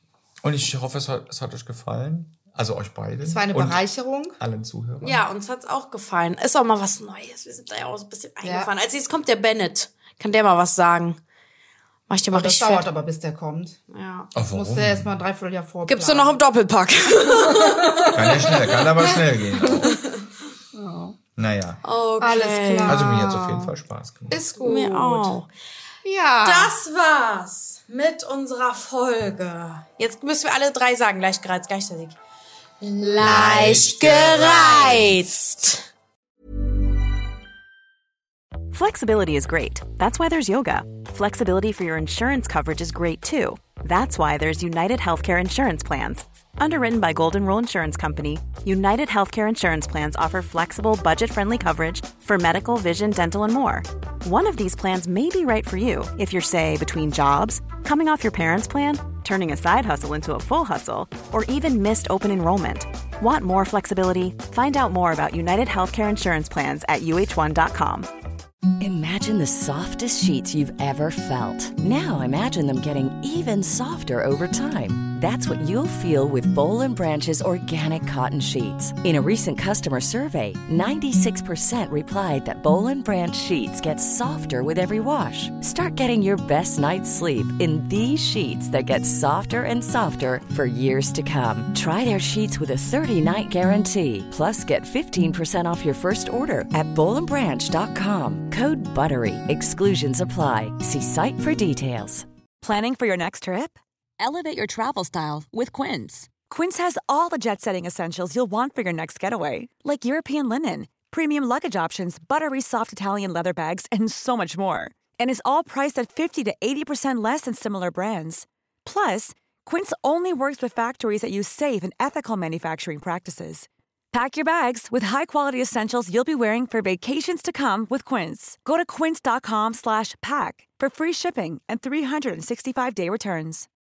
Und ich hoffe, es hat euch gefallen. Also euch beiden. Es war eine Bereicherung. Allen Zuhörern. Ja, uns hat's auch gefallen. Ist auch mal was Neues. Wir sind da ja auch so ein bisschen eingefahren. Als nächstes kommt der Bennett. Kann der mal was sagen? Mach ich dir mal Das richtig dauert fett. aber, bis der kommt. Ja. Muss der erst mal 3 Jahr vorplanen. Gibt's doch noch im Doppelpack. Kann aber schnell gehen. Naja. Okay. Alles klar. Also mir hat's auf jeden Fall Spaß gemacht. Ist gut. Mir auch. Ja. Das war's mit unserer Folge. Jetzt müssen wir alle 3 sagen, leicht gleichzeitig. Leicht gereizt. Flexibility is great. That's why there's yoga. Flexibility for your insurance coverage is great too. That's why there's United Healthcare Insurance Plans. Underwritten by Golden Rule Insurance Company, United Healthcare Insurance Plans offer flexible, budget-friendly coverage for medical, vision, dental, and more. One of these plans may be right for you if you're, say, between jobs, coming off your parents' plan, turning a side hustle into a full hustle, or even missed open enrollment. Want more flexibility? Find out more about United Healthcare Insurance Plans at uh1.com. Imagine the softest sheets you've ever felt. Now imagine them getting even softer over time. That's what you'll feel with Boll & Branch's organic cotton sheets. In a recent customer survey, 96% replied that Boll & Branch sheets get softer with every wash. Start getting your best night's sleep in these sheets that get softer and softer for years to come. Try their sheets with a 30-night guarantee. Plus, get 15% off your first order at bollandbranch.com. Code BUTTERY. Exclusions apply. See site for details. Planning for your next trip? Elevate your travel style with Quince. Quince has all the jet-setting essentials you'll want for your next getaway, like European linen, premium luggage options, buttery soft Italian leather bags, and so much more. And is all priced at 50 to 80% less than similar brands. Plus, Quince only works with factories that use safe and ethical manufacturing practices. Pack your bags with high-quality essentials you'll be wearing for vacations to come with Quince. Go to quince.com/pack for free shipping and 365-day returns.